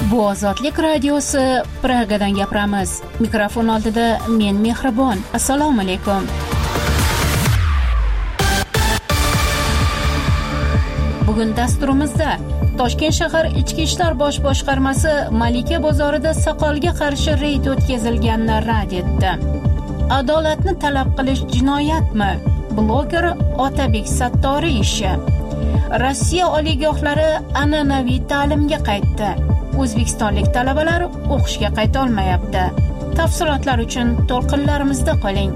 Bu Ozodlik radiosi, Pragadan gapiramiz. Mikrofon oldida men Mehribon. Assalomu alaykum. Bugun dasturimizda Toshkent shahar Ichki ishlar bosh boshqarmasi Malika bozorida soqolga qarshi reyd o'tkazilganini rad etdi. Adolatni talab qilish jinoyatmi? Bloger Otabek Sattoriy ishi. Rossiya oliygohlari an'anaviy ta'limga qaytdi. O'zbekistonlik talabalar o'qishga qayta olmayapti. Tafsilotlar uchun to'lqinlarimizda qoling.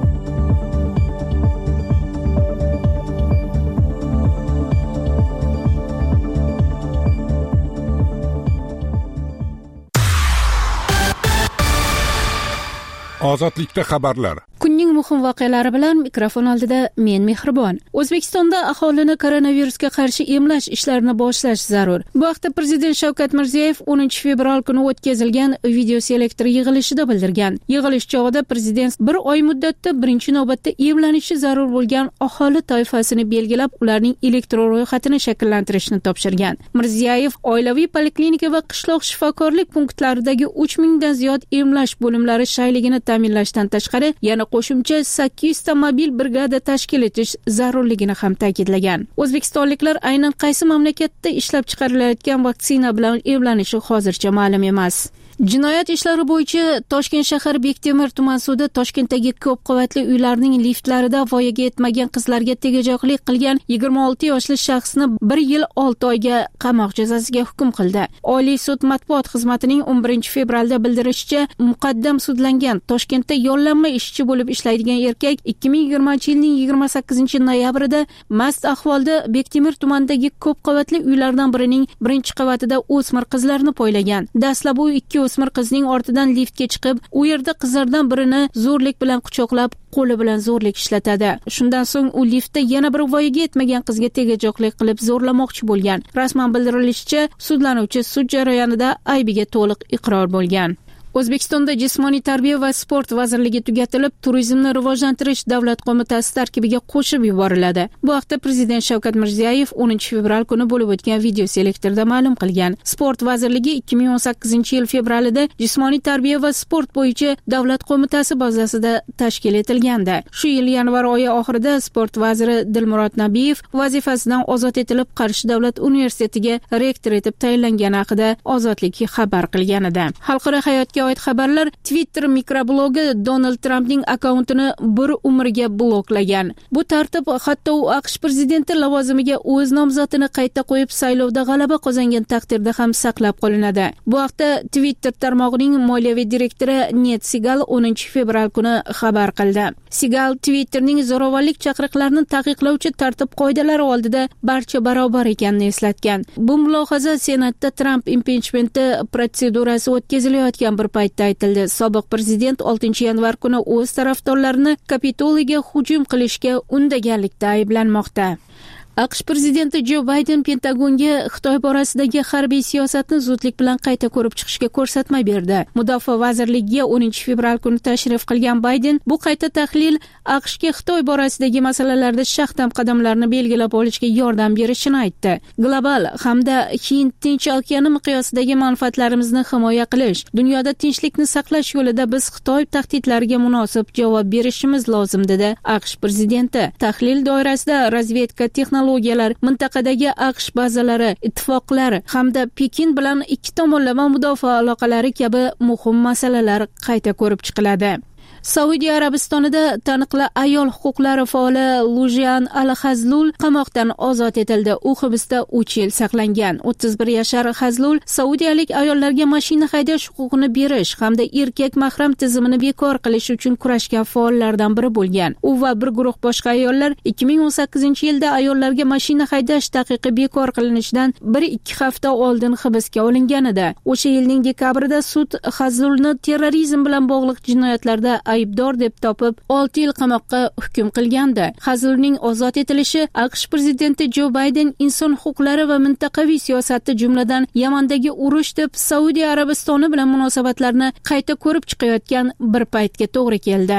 Ozodlikda xabarlar. Kunning muhim voqealari bilan mikrofon oldida men Mehribon. O'zbekistonda aholini koronavirusga qarshi emlash ishlarini boshlash zarur. Bu haqda Prezident Shavkat Mirziyoyev 10 fevral kuni o'tkazilgan video selektor yig'ilishida bildirgan. Yig'ilish chog'ida Prezident bir oy muddatda birinchi navbatda emlanishi zarur bo'lgan aholi toifasini belgilab, ularning elektron ro'yxatini shakllantirishni topshirgan. Mirziyoyev oilaviy poliklinika va qishloq shifokorlik punktlaridagi 3000 dan ziyod emlash bo'limlari shayligini ta'minlashdan tashqari yana qo'shimcha 800 ta mobil brigada tashkil etish zarurligini ham ta'kidlagan. O'zbekistonliklar aynan qaysi mamlakatda ishlab chiqarilayotgan vaksina bilan emlanishi hozircha ma'lum emas. Jinoyat ishlari bo'yicha Toshkent shahar Bektemir tuman sudi Toshkentdagi ko'p qavatli uylarning liftlarida voyaga yetmagan qizlarga tegajog'lik qilgan 26 yoshli shaxsni 1 yil 6 oyga qamoq jazosiga hukm qildi. Oliy sud matbuot xizmatining 11 fevralda bildirishicha, muqaddam sudlangan Toshkentda yollanma ishchi bo'lib ishlaydigan erkak 2020-yilning 28 noyabrida mast ahvolda Bektemir tumanidagi ko'p qavatli uylardan birining birinchi qavatida o'smir qizlarni poylagan. Dastlab u ikki o'smir qizning ortidan liftga chiqib, u yerda qizlardan birini zo'rlik bilan quchoqlab, qo'li bilan zo'rlik ishlatadi. Shundan so'ng u liftda yana bir voyaga yetmagan qizga tegajog'lik qilib zo'rlamoqchi bo'lgan. Rasman bildirilishicha, sudlanuvchi sud jarayonida aybiga to'liq iqror bo'lgan. O'zbekistonda Jismoniy tarbiya va sport vazirligi tugatilib, turizmni rivojlantirish davlat qo'mitasi tarkibiga qo'shib yuboriladi. Bu haqda Prezident Shavkat Mirziyoyev 10 fevral kuni bo'lib o'tgan video selektorda ma'lum qilgan. Sport vazirligi 2018-yil fevralida Jismoniy tarbiya va sport bo'yicha davlat qo'mitasi bazasida tashkil etilgandi. Shu yil yanvar oyi oxirida sport vaziri Dilmurod Nabiyev vazifasidan ozod etilib, Qarshi davlat universitetiga rektor etib tayinlangani haqida Ozodlik xabar qilgan edi. Xalqaro hayotga oid xabarlar. Twitter mikroblogi Donald Trampning akkauntini bir umrga bloklagan. Bu tartib hatto u AQSh prezidenti lavozimiga o'z nomzodini qayta qo'yib saylovda g'alaba qozongan taqdirda ham saqlab qolinadi. Bu haqda Twitter tarmog'ining moliyaviy direktori Ned Segal 10 fevral kuni xabar qildi. Segal Twitterning zo'ravonlik chaqiriqlarini taqiqlovchi tartib qoidalari oldida barcha barobar ekanini eslatgan. Bu mulohaza Senatda Trump impichmenti protsedurasi o'tkazilayotgan bir paytda aytildi. Sobiq prezident 6 yanvar kuni o'z tarafdorlarini Kapitoliyga hujum qilishga undaganlikda ayblanmoqda. AQSh prezidenti Jo Bayden Pentagonga Xitoy borasidagi harbiy siyosatni zudlik bilan qayta ko'rib chiqishga ko'rsatma berdi. Mudofaa vazirligiga 10 fevral kuni tashrif qilgan Bayden bu qayta tahlil AQShga Xitoy borasidagi masalalarda shaxdam qadamlarni belgilab olishga yordam berishini aytdi. Global hamda Hind Tinch okeani miqyosidagi manfaatlarimizni himoya qilish, dunyoda tinchlikni saqlash yo'lida biz Xitoy tahdidlariga munosib javob berishimiz lozim dedi AQSh prezidenti. Tahlil doirasida razvedka texnologiyalar, mintaqadagi AQSh bazalari, ittifoqlar hamda Pekin bilan ikki tomonlama mudofaa aloqalari kabi muhim masalalar qayta ko'rib chiqiladi. Saudiya Arabistonida taniqli ayol huquqlari faoli Lujan Al-Hazlul qamoqdan ozod etildi. U hibsda 3 yil saqlangan. 31 yashar Hazlul saudiyalik ayollarga mashina haydash huquqini berish hamda erkak mahram tizimini bekor qilish uchun kurashgan faollardan biri bo'lgan. U va bir guruh boshqa ayollar 2018-yilda ayollarga mashina haydash taqiqi bekor qilinishidan 1-2 hafta oldin hibsga olingan edi. O'sha yilning dekabrida sud Hazlulni terrorizm bilan bog'liq jinoyatlarda aybdor deb topib 6 yil qamoqqa hukm qilgandi. Hazlulning ozod etilishi AQSh prezidenti Jo Bayden inson huquqlari va mintaqaviy siyosatni, jumladan Yamandagi urush deb Saudiya Arabistoni bilan munosabatlarni qayta ko'rib chiqayotgan bir paytga to'g'ri keldi.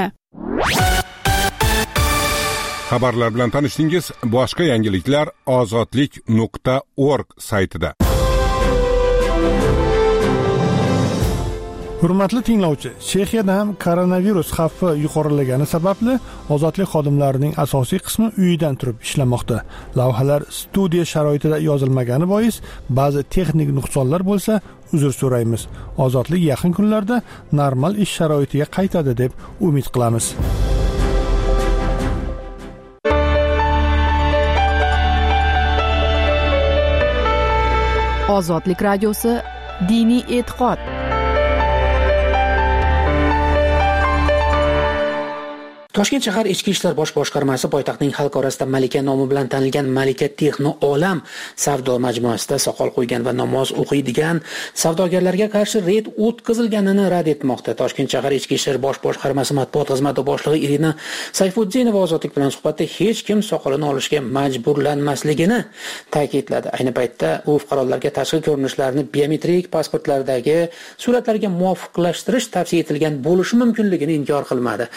Xabarlar bilan tanishdingiz. Boshqa yangiliklar ozodlik.org saytida. Hurmatli tinglovchi, Chexiyada ham koronavirus xavfi yuqorilagani sababli ozodlik xodimlarining asosiy qismi uyidan turib ishlamoqda. Lavhalar studiya sharoitida yozilmagani bois ba'zi texnik nuqsonlar bo'lsa, uzr so'raymiz. Ozodlik yaqin kunlarda normal ish sharoitiga qaytadi deb umid qilamiz. Ozodlik radiosi diniy e'tiqod. Toshkent shahar Ichki ishlar bosh boshqarmasi poytaxtning xalq orasida malika nomi bilan tanilgan Malika Texno Olam savdo majmuasida soqol qo'ygan va namoz o'qiydigan savdogarlarga qarshi reyd o'tkazilganini rad etmoqda. Toshkent shahar Ichki ishlar bosh boshqarmasi matbuot xizmati boshlig'i Irina Sayfuddinova Ozodlik bilan suhbatda hech kim soqolini olishga majburlanmasligini ta'kidladi. Ayni paytda u fuqarolarga tashqi ko'rinishlarni biometrik pasportlardagi suratlarga muvofiqlashtirish tavsiya etilgan bo'lishi mumkinligini inkor qilmadi.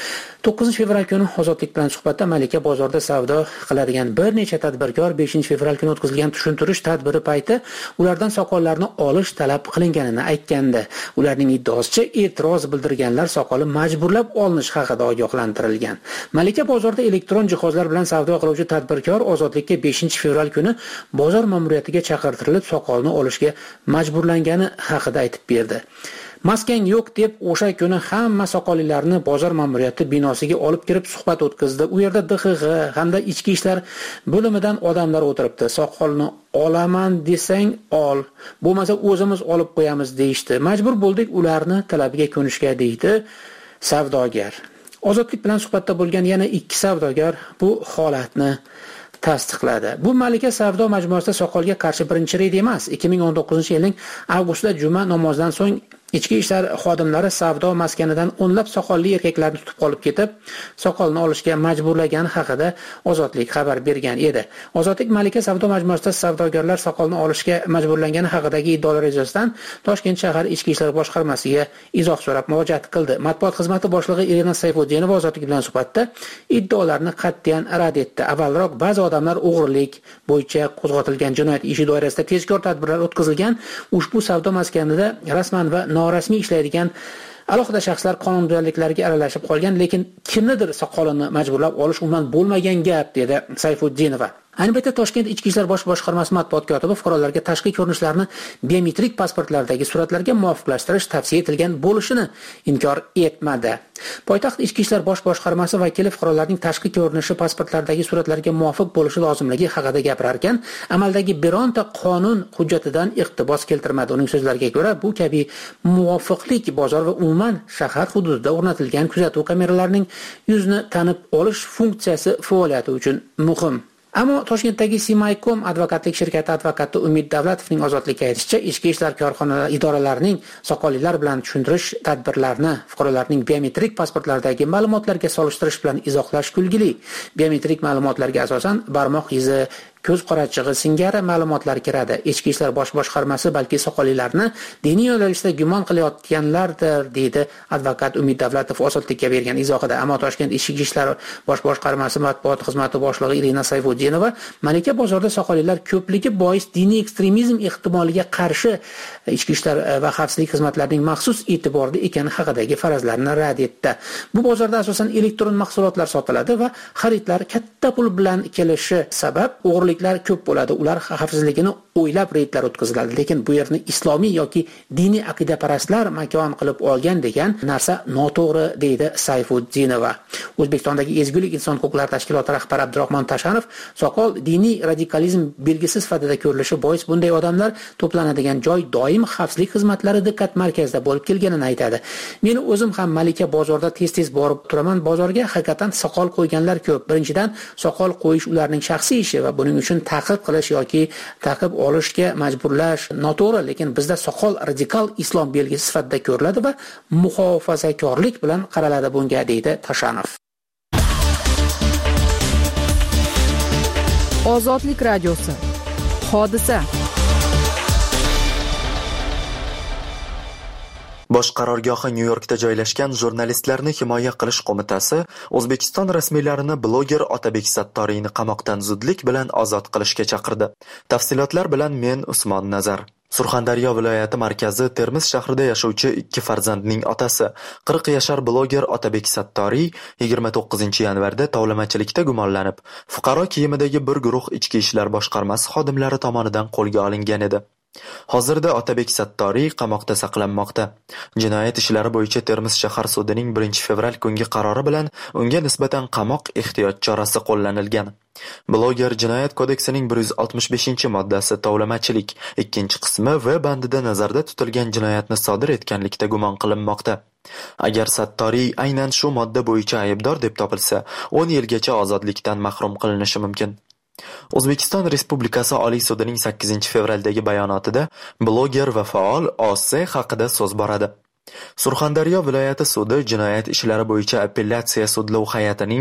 9 fevral kuni Ozodlik bilan suhbatda Malika bozorda savdo qiladigan bir necha tadbirkor 5 fevral kuni o'tkazilgan tushuntirish tadbiri payti ulardan soqollarni olish talab qilinganini aytgandi. Ularning iddaosicha e'tiroz bildirganlar soqoli majburlab olinish haqida ogohlantirilgan. Malika bozorda elektron jihozlar bilan savdo qiluvchi tadbirkor Ozodlikka 5 fevral kuni bozor ma'muriyatiga chaqirtirilib soqolni olishga majburlangani haqida aytib berdi. Maskan yo'q deb o'sha kuni hamma soqollilarni bozor ma'muriyati binosiga olib kirib suhbat o'tkazdi. U yerda DXG hamda ichki ishlar bo'limidan odamlar o'tiribdi. Soqolni olaman desang ol, bo'lmasa o'zimiz olib qo'yamiz deyishdi. Majbur bo'ldik ularni talabiga ko'nishga deydi savdogar. Ozodlik bilan suhbatda bo'lgan yana 2 savdogar bu holatni tasdiqladi. Bu Malika savdo majmuasida soqolga qarshi birinchi reyd emas. 2019-yilning avgustida juma namozidan so'ng ichki ishlar xodimlari savdo maskanidan o'nlab soqolli erkaklarni tutib qolib ketib, soqolni olishga majburlagani haqida Ozodlik xabar bergan edi. Ozodlik Malika savdo majmuasida savdogarlar soqolni olishga majburlangani haqidagi iddaolar yuzasidan Toshkent shahar Ichki ishlar boshqarmasiga izoh so'rab murojaat qildi. Matbuot xizmati boshlig'i Irina Sayfuddinova Ozodlik bilan suhbatda iddaolarni qat'iyan rad etdi. Avvalroq ba'zi odamlar o'g'rilik bo'yicha qo'zg'atilgan jinoyat ishi doirasida tezkor tadbirlar o'tkazilgan. Ushbu savdo maskanida rasman va norasmiy ishlaydigan alohida shaxslar qonunbuzarliklarga aralashib qolgan, lekin kimnidir soqolini majburlab olish umuman bo'lmagan gap, dedi Sayfuddinova. Ayni paytda Toshkent Ichki ishlar bosh boshqarmasi matbuot kotibi fuqarolarga tashqi ko'rinishlarni biometrik pasportlardagi suratlarga muvofiqlashtirish tavsiya etilgan bo'lishini inkor etmadi. Poytaxt Ichki ishlar bosh boshqarmasi vakili fuqarolarning tashqi ko'rinishi pasportlardagi suratlarga muvofiq bo'lishi lozimligi haqida gapirar ekan, amaldagi bironta qonun hujjatidan iqtibos keltirmadi. Uning so'zlariga ko'ra, bu kabi muvofiqlik bozor va umuman shahar hududida o'rnatilgan kuzatuv kameralarining yuzni tanib olish funksiyasi faoliyati uchun muhim. Ammo Toshkentdagi Simaykom advokatlik shirkati advokati Umid Davlatovning Ozodlikka aytishicha, ichki ishlar korxonalari idoralarining soqollilar bilan tushuntirish tadbirlarini fuqarolarning biometrik pasportlaridagi ma'lumotlarga solishtirish bilan izohlash kulgili. Biometrik ma'lumotlarga asosan barmoq izi, ko'z qorachig'i singari ma'lumotlar kiradi. Ichki ishlar bosh boshqarmasi balki soqollilarni diniy yo'nalishda gumon qilayotganlardir, deydi advokat Umid Davlatov Ozodlikka bergan izohida. Ammo Toshkent ichki ishlar bosh boshqarmasi matbuot xizmati boshlig'i Irina Sayfuddinova Malika bozorda soqollilar ko'pligi bois diniy ekstremizm ehtimoliga qarshi ichki ishlar va xavfsizlik xizmatlarining maxsus e'tiborida ekani haqidagi farazlarni rad etdi. Bu bozorda asosan elektron mahsulotlar sotiladi va xaridlar katta pul bilan kelishi sabab o'g'riliklar ko'p bo'ladi. Ular xavfsizligini o'ylab reydlar o'tkaziladi, lekin bu yerni islomiy yoki diniy aqidaparastlar makon qilib olgan degan narsa noto'g'ri, deydi Sayfuddinova. O'zbekistondagi Ezgulik inson huquqlari tashkiloti rahbari Abdurahmon Tashanov soqol diniy radikalizm belgisi sifatida ko'rilishi bois bunday odamlar to'planadigan joy doim xavfsizlik xizmatlari diqqat markazida bo'lib kelganini aytadi. Meni o'zim ham Malika bozorda tez-tez borib turaman. Bozorga haqiqatan soqol qo'yganlar ko'p. Birinchidan, soqol qo'yish ularning shaxsiy ishi va buning uchun ta'qib qilish yoki ta'qib olishga majburlash noto'g'ri, lekin bizda soqol radikal islom belgisi sifatida ko'riladi va muhofazakorlik bilan qaraladi bunga, deydi Tashanov. Ozodlik radiosi. Hodisa. Bosh qarorgohi Nyu-Yorkda joylashgan Jurnalistlarni himoya qilish qo'mitasi O'zbekiston rasmiylarini bloger Otabek Sattoriyni qamoqdan zudlik bilan ozod qilishga chaqirdi. Tafsilotlar bilan men Usmon Nazar. Surxondaryo viloyati markazi Termiz shahrida yashovchi 2 farzandning otasi 40 yashar bloger Otabek Sattoriy 29 yanvarda tovlamachilikda gumonlanib, fuqaro kiyimidagi bir guruh ichki ishlar boshqarmasi xodimlari tomonidan qo'lga olingan edi. Hozirda Otabek Sattoriy qamoqda saqlanmoqda. Jinoyat ishlari bo'yicha Termiz shahar sudining 1-fevral kungi qarori bilan unga nisbatan qamoq ehtiyot chorasi qo'llanilgan. Bloger Jinoyat kodeksining 165-moddasi tovlamachilik 2-qismi va bandida nazarda tutilgan jinoyatni sodir etganlikda gumon qilinmoqda. Agar Sattoriy aynan shu modda bo'yicha aybdor deb topilsa, 10 yilgacha ozodlikdan mahrum qilinishi mumkin. O'zbekiston Respublikasi Oliy sudining 8-fevraldagi bayonotida bloger va faol OS haqida so'z boradi. Surxondaryo viloyati sudi jinoyat ishlari bo'yicha apellyatsiya sudlov hay'atining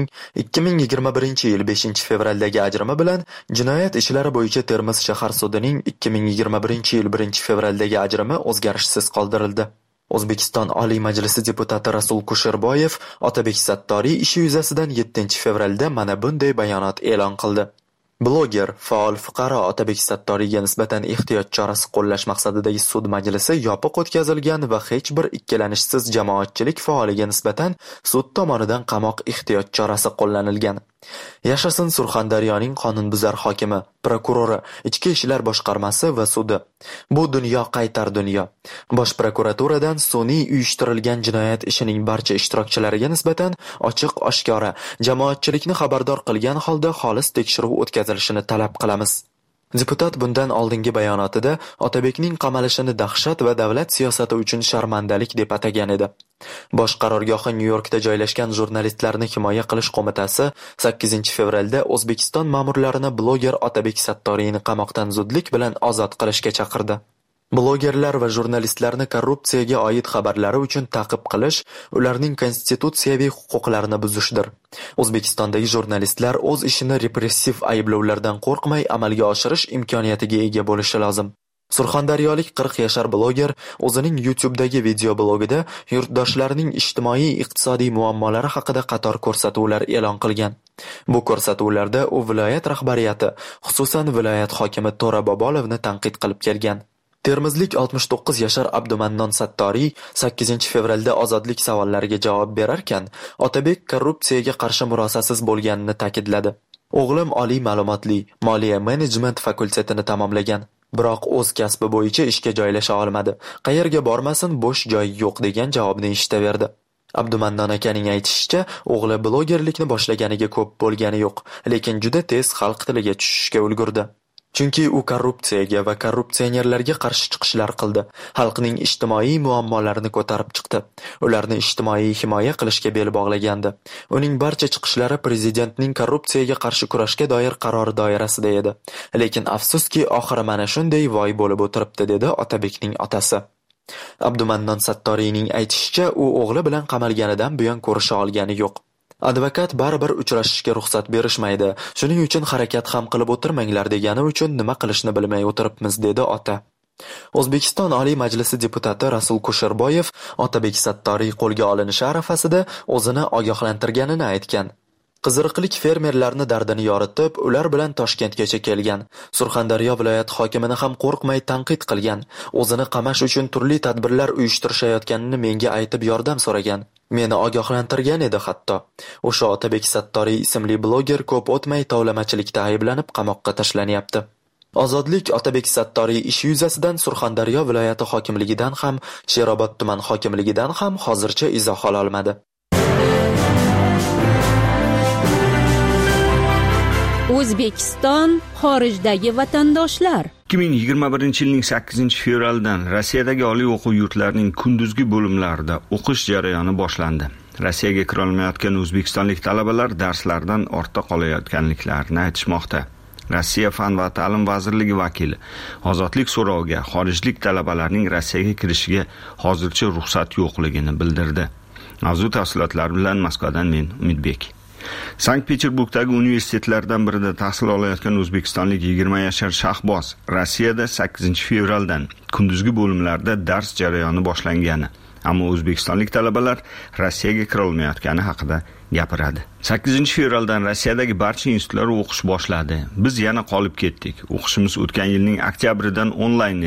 2021-yil 5-fevraldagi ajrimi bilan jinoyat ishlari bo'yicha Termiz shahar sudining 2021-yil 1-fevraldagi ajrimi o'zgarishsiz qoldirildi. O'zbekiston Oliy Majlisi deputati Rasul Kusherboyev Otabek Sattoriy ishi yuzasidan 7-fevralda mana bunday bayonot e'lon qildi. Bloger, faol fuqaro Otabek Sattoriyga nisbatan ehtiyot chorasi qo'llash maqsadidagi sud majlisi yopiq o'tkazilgan va hech bir ikkilanishsiz jamoatchilik faoliga nisbatan sud tomonidan qamoq ehtiyot chorasi qo'llanilgan. Yashasin Surxondaryoning qonunbuzar hokimi, prokurori, ichki ishlar boshqarmasi va sudi. Bu dunyo qaytar dunyo. Bosh prokuraturadan sun'iy uyushtirilgan jinoyat ishining barcha ishtirokchilariga nisbatan ochiq-oshkora jamoatchilikni xabardor qilgan holda xolis tekshiruv o'tkazilishini talab qilamiz. Deputat bundan oldingi bayonotida Otabekning qamalishini dahshat va davlat siyosati uchun sharmandalik deb atagan edi. Bosh qarorgohi Nyu-Yorkda joylashgan jurnalistlarni himoya qilish qo'mitasi 8-fevralda O'zbekiston ma'murlarini bloger Otabek Sattoriyni qamoqdan zudlik bilan ozod qilishga chaqirdi. Blogerlar va jurnalistlarni korrupsiyaga oid xabarlari uchun ta'qib qilish ularning konstitutsiyaviy huquqlarini buzishdir. O'zbekistondagi jurnalistlar o'z ishini repressiv ayblovlardan qo'rqmay amalga oshirish imkoniyatiga ega bo'lishi lozim. Surxondaryolik 40 yashar bloger o'zining YouTube'dagi video blogida yurtdoshlarining ijtimoiy-iqtisodiy muammolari haqida qator ko'rsatuvlar e'lon qilgan. Bu ko'rsatuvlarda u viloyat rahbariyati, xususan viloyat hokimi To'ra Bobolovni tanqid qilib kelgan. Termizlik 69 yashar Abdumannon Sattoriy 8-fevralda ozodlik savollariga javob berarkan, Otabek korrupsiyaga qarshi murosasiz bo'lganini ta'kidladi. O'g'lim oliy ma'lumotli moliya menejment fakultetini tamomlagan. Biroq o'z kasbi bo'yicha ishga joylasha olmadi. Qayerga bormasin bo'sh joy yo'q degan javobni eshitaverdi. Abdumannon akaning aytishicha, o'g'li blogerlikni boshlaganiga ko'p bo'lgani yo'q, lekin juda tez xalq tiliga tushishga ulgurdi. Chunki u korrupsiyaga va korrupsionerlarga qarshi chiqishlar qildi. Xalqning ijtimoiy muammolarini ko'tarib chiqdi. Ularni ijtimoiy himoya qilishga bel bog'lagandi. Uning barcha chiqishlari prezidentning korrupsiyaga qarshi kurashga doir qarori doirasida edi. Lekin afsuski, oxiri mana shunday voy bo'lib o'tiribdi, dedi Otabekning otasi. Abdumannon Sattoriyning aytishicha, u o'g'li bilan qamalganidan buyon ko'risha olgani yo'q. Advokat baribir uchrashishga ruxsat berishmaydi. Shuning uchun harakat ham qilib o'tirmanglar degani uchun nima qilishni bilmay o'tiribmiz, dedi ota. O'zbekiston Oliy Majlisi deputati Rasul Kusherboyev Otabek Sattoriy qo'lga olinishi arafasida o'zini ogohlantirganini aytgan. Qiziriqlik fermerlarni dardini yoritib, ular bilan Toshkentgacha kelgan. Surxondaryo viloyat hokimini ham qo'rqmay tanqid qilgan. O'zini qamash uchun turli tadbirlar uyushtirishayotganini menga aytib yordam so'ragan. Meni ogohlantirgan edi hatto. O'sha Otabek Sattoriy ismli bloger ko'p o'tmay tovlamachilikda ayblanib qamoqqa tashlanyapti. Ozodlik Otabek Sattoriy ishi yuzasidan Surxondaryo viloyati hokimligidan ham, Sherobod tuman hokimligidan ham hozircha izoh ola olmadi. O'zbekiston xorijdagi vatandoshlar 2021-yilning 8-fevralidan Rossiyadagi oliy o'quv yurtlarining kunduzgi bo'limlarida o'qish jarayoni boshlandi. Rossiyaga kira olmayotgan o'zbekistonlik talabalar darslardan ortda qolayotganliklarini aytishmoqda. Rossiya Fan va ta'lim vazirligi vakili ozodlik so'roviga xorijlik talabalarning Rossiyaga kirishiga hozircha ruxsat yo'qligini bildirdi. Mavzu tafsilotlari bilan Moskvadan men Umidbek. Sankt-Peterburgdagi universitetlardan birida tahsil olayotgan o'zbekistonlik 20 yashar Shahboz Rossiyada 8-fevraldan kunduzgi bo'limlarda dars jarayoni boshlangani, ammo o'zbekistonlik talabalar Rossiyaga kira olmayotgani haqida gapiradi. 8-fevraldan Rossiyadagi barcha institutlar o'qish boshladi. Biz yana qolib ketdik. O'qishimiz o'tgan yilning oktyabridan onlayn edi.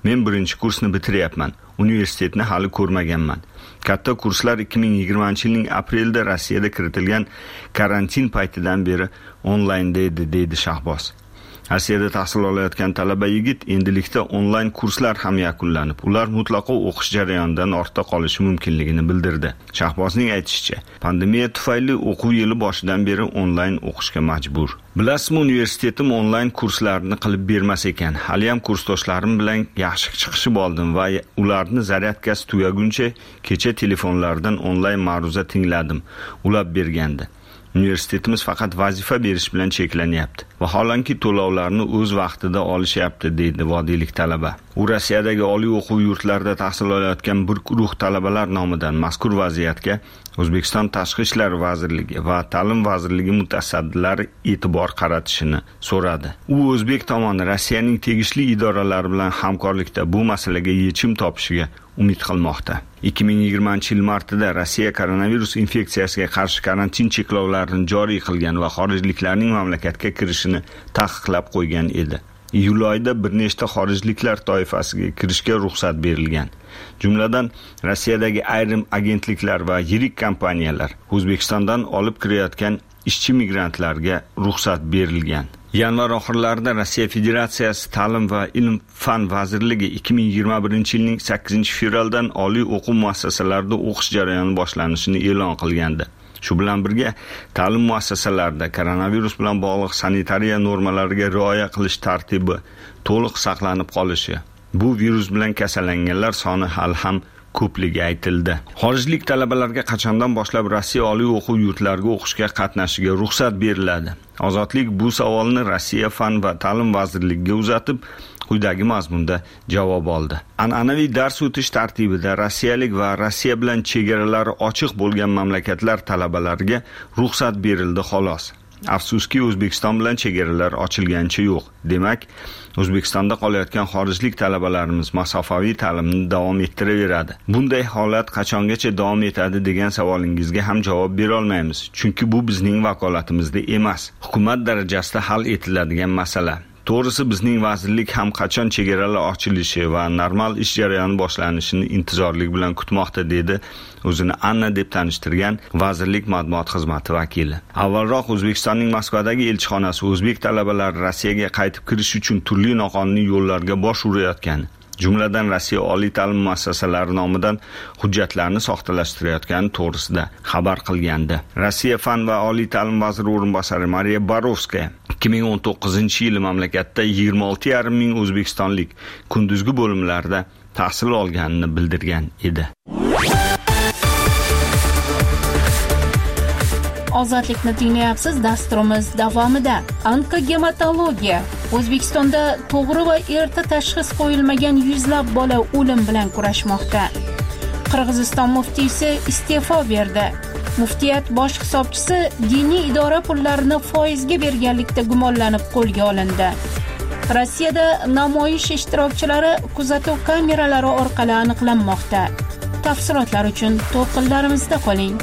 Men 1-kursni bitiryapman. Universitetni hali ko'rmaganman. Katta kurslar 2020-yilning aprelida Rossiyada kiritilgan karantin paytidan beri onlaynda edi, deydi Shahboz. Rossiyada tahsil olayotgan talaba yigit endilikda onlayn kurslar ham yakunlanib, ular mutlaqo o'qish jarayonidan ortda qolishi mumkinligini bildirdi. Shahbozning aytishicha, pandemiya tufayli o'quv yili boshidan beri onlayn o'qishga majbur. Bilasizmi, universitetim onlayn kurslarni qilib bermas ekan. Haliyam kursdoshlarim bilan yaxshi chiqishib oldim va ularni zaryadkasi tugaguncha kecha telefonlardan onlayn ma'ruza tingladim, ulab bergandi. Universitetimiz faqat vazifa berish bilan cheklanyapti. Vaholanki to'lovlarni o'z vaqtida olishyapti, deydi vodiylik talaba. U Rossiyadagi oliy o'quv yurtlarida tahsil olayotgan bir guruh talabalar nomidan mazkur vaziyatga O'zbekiston Tashqi ishlar vazirligi va Ta'lim vazirligi mutasaddilari e'tibor qaratishini so'radi. U o'zbek tomoni Rossiyaning tegishli idoralari bilan hamkorlikda bu masalaga yechim topishiga umid qilmoqda. 2020-yil martida Rossiya koronavirus infeksiyasiga qarshi karantin cheklovlarini joriy qilgan va xorijliklarning mamlakatga kirishini taqiqlab qo'ygan edi. Iyul oyida bir nechta xorijliklar toifasiga kirishga ruxsat berilgan. Jumladan Rossiyadagi ayrim agentliklar va yirik kompaniyalar O'zbekistondan olib kirayotgan ishchi migrantlarga ruxsat berilgan. Yanvar oxirlarida Rossiya Federatsiyasi Ta'lim va ilm-fan vazirligi 2021-yilning 8-fevraldan oliy o'quv muassasalarida o'qish jarayoni boshlanishini e'lon qilgandi. Shu bilan birga ta'lim muassasalarida koronavirus bilan bog'liq sanitariya normalariga rioya qilish tartibi to'liq saqlanib qolishi. Bu virus bilan kasallanganlar soni hali ham ko'pligi aytildi. Xorijlik talabalarga qachondan boshlab Rossiya oliy o'quv yurtlariga o'qishga qatnashishiga ruxsat beriladi? Ozodlik bu savolni Rossiya Fan va Ta'lim vazirligiga uzatib, quyidagi mazmunda javob oldi. An'anaviy dars o'tish tartibida rossiyalik va Rossiya bilan chegaralari ochiq bo'lgan mamlakatlar talabalariga ruxsat berildi xolos. Afsuski O'zbekiston bilan chegaralar ochilgancha yo'q. Demak, O'zbekistonda qolayotgan xorijlik talabalarimiz masofaviy ta'limni davom ettiraveradi. Bunday holat qachongacha davom etadi degan savolingizga ham javob bera olmaymiz, chunki bu bizning vakolatimizda emas. Hukumat darajasida hal etiladigan masala. To'g'risi bizning vazirlik ham qachon chegaralar ochilishi va normal ish jarayoni boshlanishini intizorlik bilan kutmoqda, dedi o'zini Anna deb tanishtirgan vazirlik matbuot xizmati vakili. Avvalroq O'zbekistonning Moskvadagi elchixonasi o'zbek talabalari Rossiyaga qaytib kirish uchun turli noqonuniy yo'llarga bosh urayotgani, jumladan Rossiya oliy ta'lim muassasalari nomidan hujjatlarni soxtalashtirayotgani to'g'risida xabar qilgandi. Rossiya Fan va oliy ta'lim vaziri o'rinbosari Mariya Borovskaya 2019-yil mamlakatda 26,5 ming o'zbekistonlik kunduzgi bo'limlarda tahsil olganini bildirgan edi. Ozodlikni tinglayapsiz. Dasturimiz davomida onkogematologiya. O'zbekistonda to'g'ri va erta tashxis qo'yilmagan yuzlab bola o'lim bilan kurashmoqda. Qirg'iziston muftiysi iste'fo berdi. Muftiyat bosh hisobchisi diniy idora pullarini foizga berganlikda gumonlanib qo'lga olindi. Rossiyada namoyish ishtirokchilari kuzatuv kameralari orqali aniqlanmoqda. Tafsilotlar uchun to'lqinlarimizda qoling.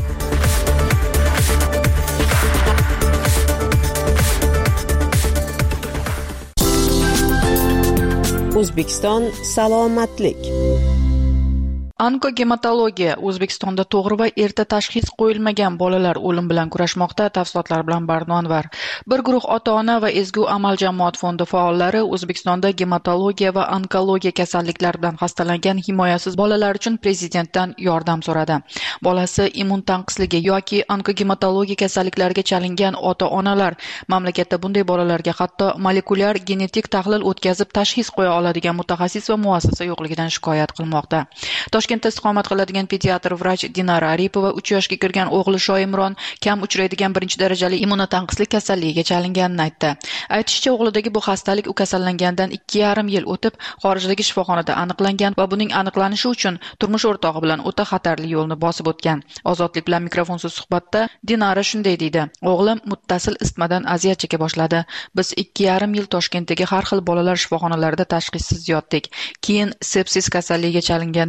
O'zbekiston salomatlik. Onkogematologiya O'zbekistonda to'g'ri va erta tashxis qo'yilmagan bolalar o'lim bilan kurashmoqda. Tafsilotlar bilan Barno Anvar. Bir guruh ota-ona va ezgu amal jamoat fondi faollari O'zbekistonda gematologiya va onkologiya kasalliklari bilan xastalangan himoyasiz bolalar uchun prezidentdan yordam so'radi. Bolasi immun tanqisligi yoki onkogematologiya kasalliklariga chalingan ota-onalar mamlakatda bunday bolalarga hatto molekulyar genetik tahlil o'tkazib tashxis qo'ya oladigan mutaxassis va muassasa yo'qligidan shikoyat qilmoqda. Toshkentda istiqomat qiladigan pediatr vrach Dinara Aripova 3 yoshga kirgan o'g'li Shoimron kam uchraydigan 1-darajali immunotanqislik kasalligiga chalinganini aytdi. Aytishicha, o'g'lidagi bu xastalik u kasallangandan 2,5 yil o'tib xorijdagi shifoxonada aniqlangan va buning aniqlanishi uchun turmush o'rtog'i bilan o'ta xatarli yo'lni bosib o'tgan. Ozodlik bilan mikrofonsiz suhbatda Dinara shunday deydi: "O'g'lim muttasil isitmadan aziyat cheka boshladi. Biz 2,5 yil Toshkentdagi har xil bolalar shifoxonalarida tashxissiz yotdik. Keyin sepsis kasalligiga chalingan deb davoladik.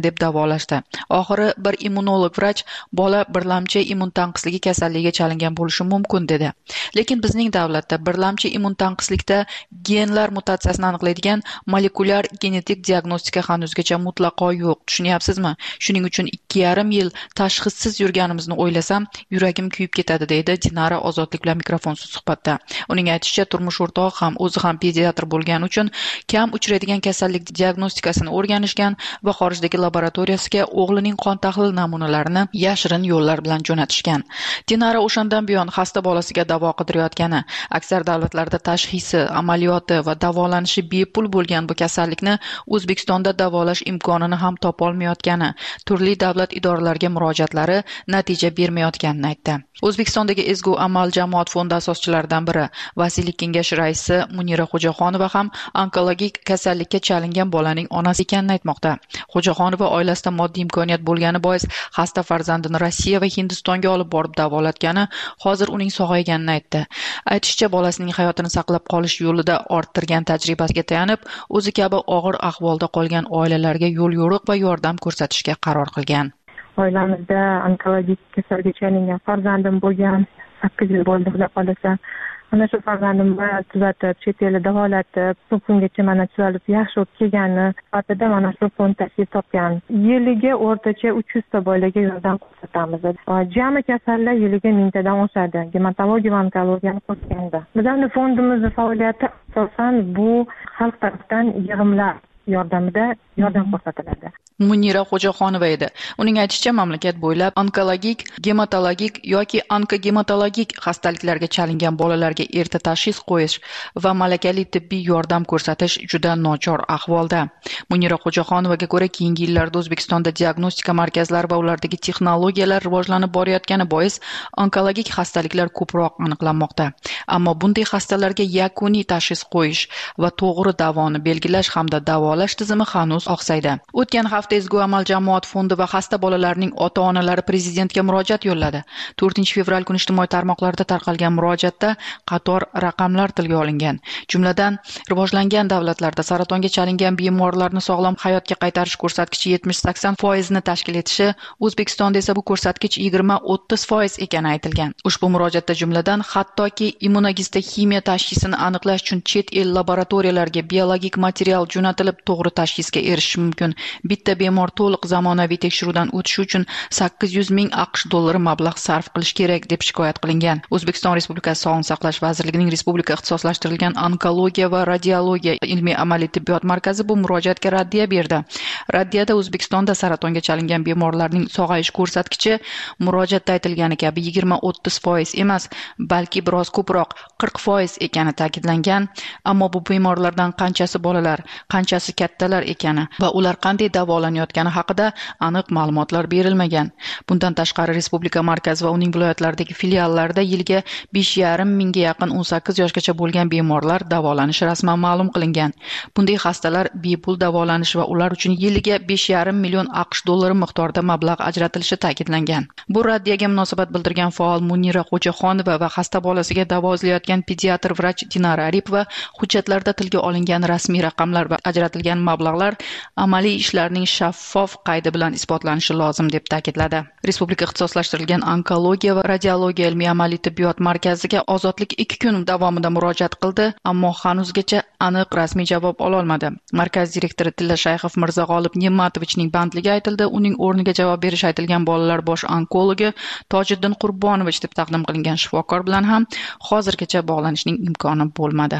davolashdi. Oxiri bir immunolog vrach bola birlamchi immun tanqisligi kasalligiga chalingan bo'lishi mumkin dedi. Lekin bizning davlatda birlamchi immun tanqislikda genlar mutatsiyasini aniqlaydigan molekulyar genetik diagnostika hanuzgacha mutlaqo yo'q. Tushunyapsizmi? Shuning uchun 2,5 yil tashxissiz yurganimizni o'ylasam, yuragim kuyib ketadi, deydi Dinara Ozodlik bilan mikrofonsiz suhbatda. Uning aytishicha, turmush o'rtog'i ham o'zi ham pediatr bo'lgani uchun kam uchraydigan kasallik diagnostikasini o'rganishgan va xorijdagi laboratoriyasiga o'g'lining qon tahlil namunalarini yashirin yo'llar bilan jo'natishgan. Dinara o'shandan buyon xasta bolasiga davo qidirayotgani, aksar davlatlarda tashxisi, amaliyoti va davolanishi bepul bo'lgan bu kasallikni O'zbekistonda davolash imkonini ham topolmayotgani, turli davlat idoralariga murojaatlari natija bermayotganini aytdi. O'zbekistondagi Ezgu Amal jamoat fondi asoschilaridan biri, vasiylik kengashi raisi Munira Xo'jaxonova ham onkologik kasallikka chalingan bolaning onasi ekanini aytmoqda. Xo'jaxonova oilasida moddiy imkoniyat bo'lgani bois xasta farzandini Rossiya va Hindistonga olib borib davolatgani, hozir uning sog'ayganini aytdi. Aytishicha, bolasining hayotini saqlab qolish yo'lida orttirgan tajribasiga tayanib, o'zi kabi og'ir ahvolda qolgan oilalarga yo'l yo'riq va yordam ko'rsatishga qaror qilgan. Oilamizda onkologik kasallikka chalingan farzandim bo'lgan, 8 yil bo'ldi xudo qolasa. Mana shu farzandimni tuzatib, chet elda davolatib, shu kungacha mana tuzalib yaxshi bo'lib kelgani sifatida mana shu fond tashkil topgan. Yiliga o'rtacha 300 ta bolaga yordam ko'rsatamiz. Jami kasallar yiliga 1000 tadan oshadi. Gematologiya va onkologiyani qo'shganda. Bizning fondimizning faoliyati asosan bu xalq tomonidan yig'imlar yordamida yordam ko'rsatiladi. Munira Xo'jaxonova edi. Uning aytishicha, mamlakat bo'ylab onkologik, gematologik yoki onkogematologik xastaliklarga chalingan bolalarga erta tashxis qo'yish va malakali tibbiy yordam ko'rsatish juda nochor ahvolda. Munira Xo'jaxonovaga ko'ra, keyingi yillarda O'zbekistonda diagnostika markazlari va ulardagi texnologiyalar rivojlanib borayotgani bois onkologik xastaliklar ko'proq aniqlanmoqda. Ammo bunday xastalarga yakuniy tashxis qo'yish va to'g'ri davoni belgilash hamda davolash tizimi hanuz oqsaydi. O'tgan hafta Ezgu Amal jamoat fondi va xasta bolalarning ota-onalari prezidentga murojaat yo'lladi. 4-fevral kuni ijtimoiy tarmoqlarda tarqalgan murojaatda qator raqamlar tilga olingan. Jumladan, rivojlangan davlatlarda saratonga chalingan bemorlarni sog'lom hayotga qaytarish ko'rsatkichi 70-80% ni tashkil etishi, O'zbekistonda esa bu ko'rsatkich 20-30% ekani aytilgan. Ushbu murojaatda jumladan hattoki immunogistokimiya tashxisini aniqlash uchun chet el laboratoriyalarga biologik material jo'natilib to'g'ri tashxisga erishish mumkin. Bitta bemor to'liq zamonaviy tekshiruvdan o'tishi uchun 800 ming AQSh dollari mablag' sarf qilish kerak deb shikoyat qilingan. O'zbekiston Respublikasi Sog'liqni saqlash vazirligining Respublika ixtisoslashtirilgan onkologiya va radiologiya ilmiy amaliy tibbiyot markazi bu murojaatga raddiya berdi. Raddiyada O'zbekistonda saratonga chalingan bemorlarning sog'ayish ko'rsatkichi murojaatda aytilgani kabi 20-30% emas, balki biroz ko'proq 40% ekani ta'kidlangan. Ammo bu bemorlardan qanchasi bolalar, qanchasi kattalar ekani va ular qanday davolanayotgani haqida aniq ma'lumotlar berilmagan. Bundan tashqari Respublika markazi va uning viloyatlaridagi filiallarida yiliga 5,5 mingga yaqin 18 yoshgacha bo'lgan bemorlar davolanishi rasman ma'lum qilingan. Bunday xastalar bepul davolanishi va ular uchun yiliga 5,5 million AQSh dollari miqdorida mablag' ajratilishi ta'kidlangan. Bu raddiyaga munosabat bildirgan faol Munira Xo'jaxonova va xasta bolasiga davo izlayotgan pediatr vrach Dinara Aripova hujjatlarda tilga olingan rasmiy raqamlar va ajratilgan mablag'lar amaliy ishlarning shaffof qaydi bilan isbotlanishi lozim deb ta'kidladi. Respublika ixtisoslashtirilgan onkologiya va radiologiya ilmiy amaliy tibbiyot markaziga Ozodlik 2 kun davomida murojaat qildi, ammo hanuzgacha aniq rasmiy javob ololmadi. Markaz direktori Tilla Shayxov Mirzag'olib Ne'matovichning bandligi aytildi. Uning o'rniga javob berish aytilgan bolalar bosh onkologi Tojiddin Qurbonovich deb taqdim qilingan shifokor bilan ham hozirgacha bog'lanishning imkoni bo'lmadi.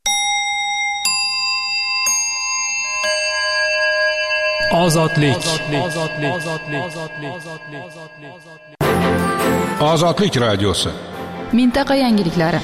Ozodlik radiosi. Mintaqa yangiliklari.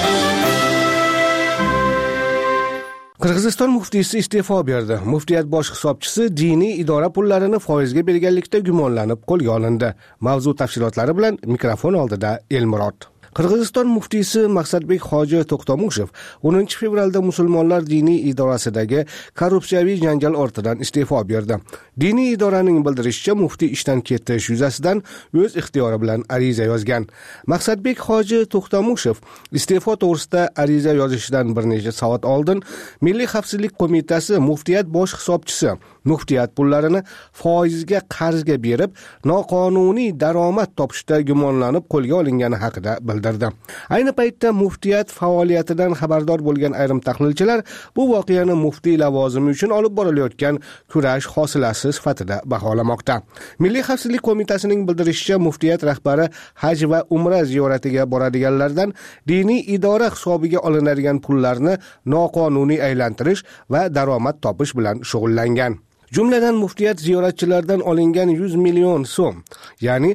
Qirg'iziston muftiysi iste'fo berdi. Muftiyat bosh hisobchisi diniy idora pullarini foizga berganlikda gumonlanib qo'lga olindi. Mavzu tafsilotlari bilan mikrofon oldida Elmurod. Qirg'iziston muftiysi Maqsadbek Hoji To'xtamushev 10 fevralda musulmonlar diniy idorasidagi korrupsiyaviy janjal ortidan iste'fo berdi. Diniy idoraning bildirishicha, muftiy ishdan ketish yuzasidan o'z ixtiyori bilan ariza yozgan. Maqsadbek Hoji To'xtamushev iste'fo to'g'risida ariza yozishidan bir necha soat oldin Milliy xavfsizlik qo'mitasi muftiyat bosh hisobchisi muftiyat pullarini foizga qarzga berib, noqonuniy daromad topishda gumonlanib qo'lga olingani haqida bildirdi. Ayni paytda muftiyat faoliyatidan xabardor bo'lgan ayrim tahlilchilar bu voqeani muftiy lavozimi uchun olib borilayotgan kurash hosilasi sifatida baholamoqda. Milliy xavfsizlik qo'mitasining bildirishicha, muftiyat rahbari haj va umra ziyoratiga boradiganlardan diniy idora hisobiga olinadigan pullarni noqonuniy aylantirish va daromad topish bilan shug'ullangan. Jumladan muftiyat ziyoratchilardan olingan 100 million so'm, ya'ni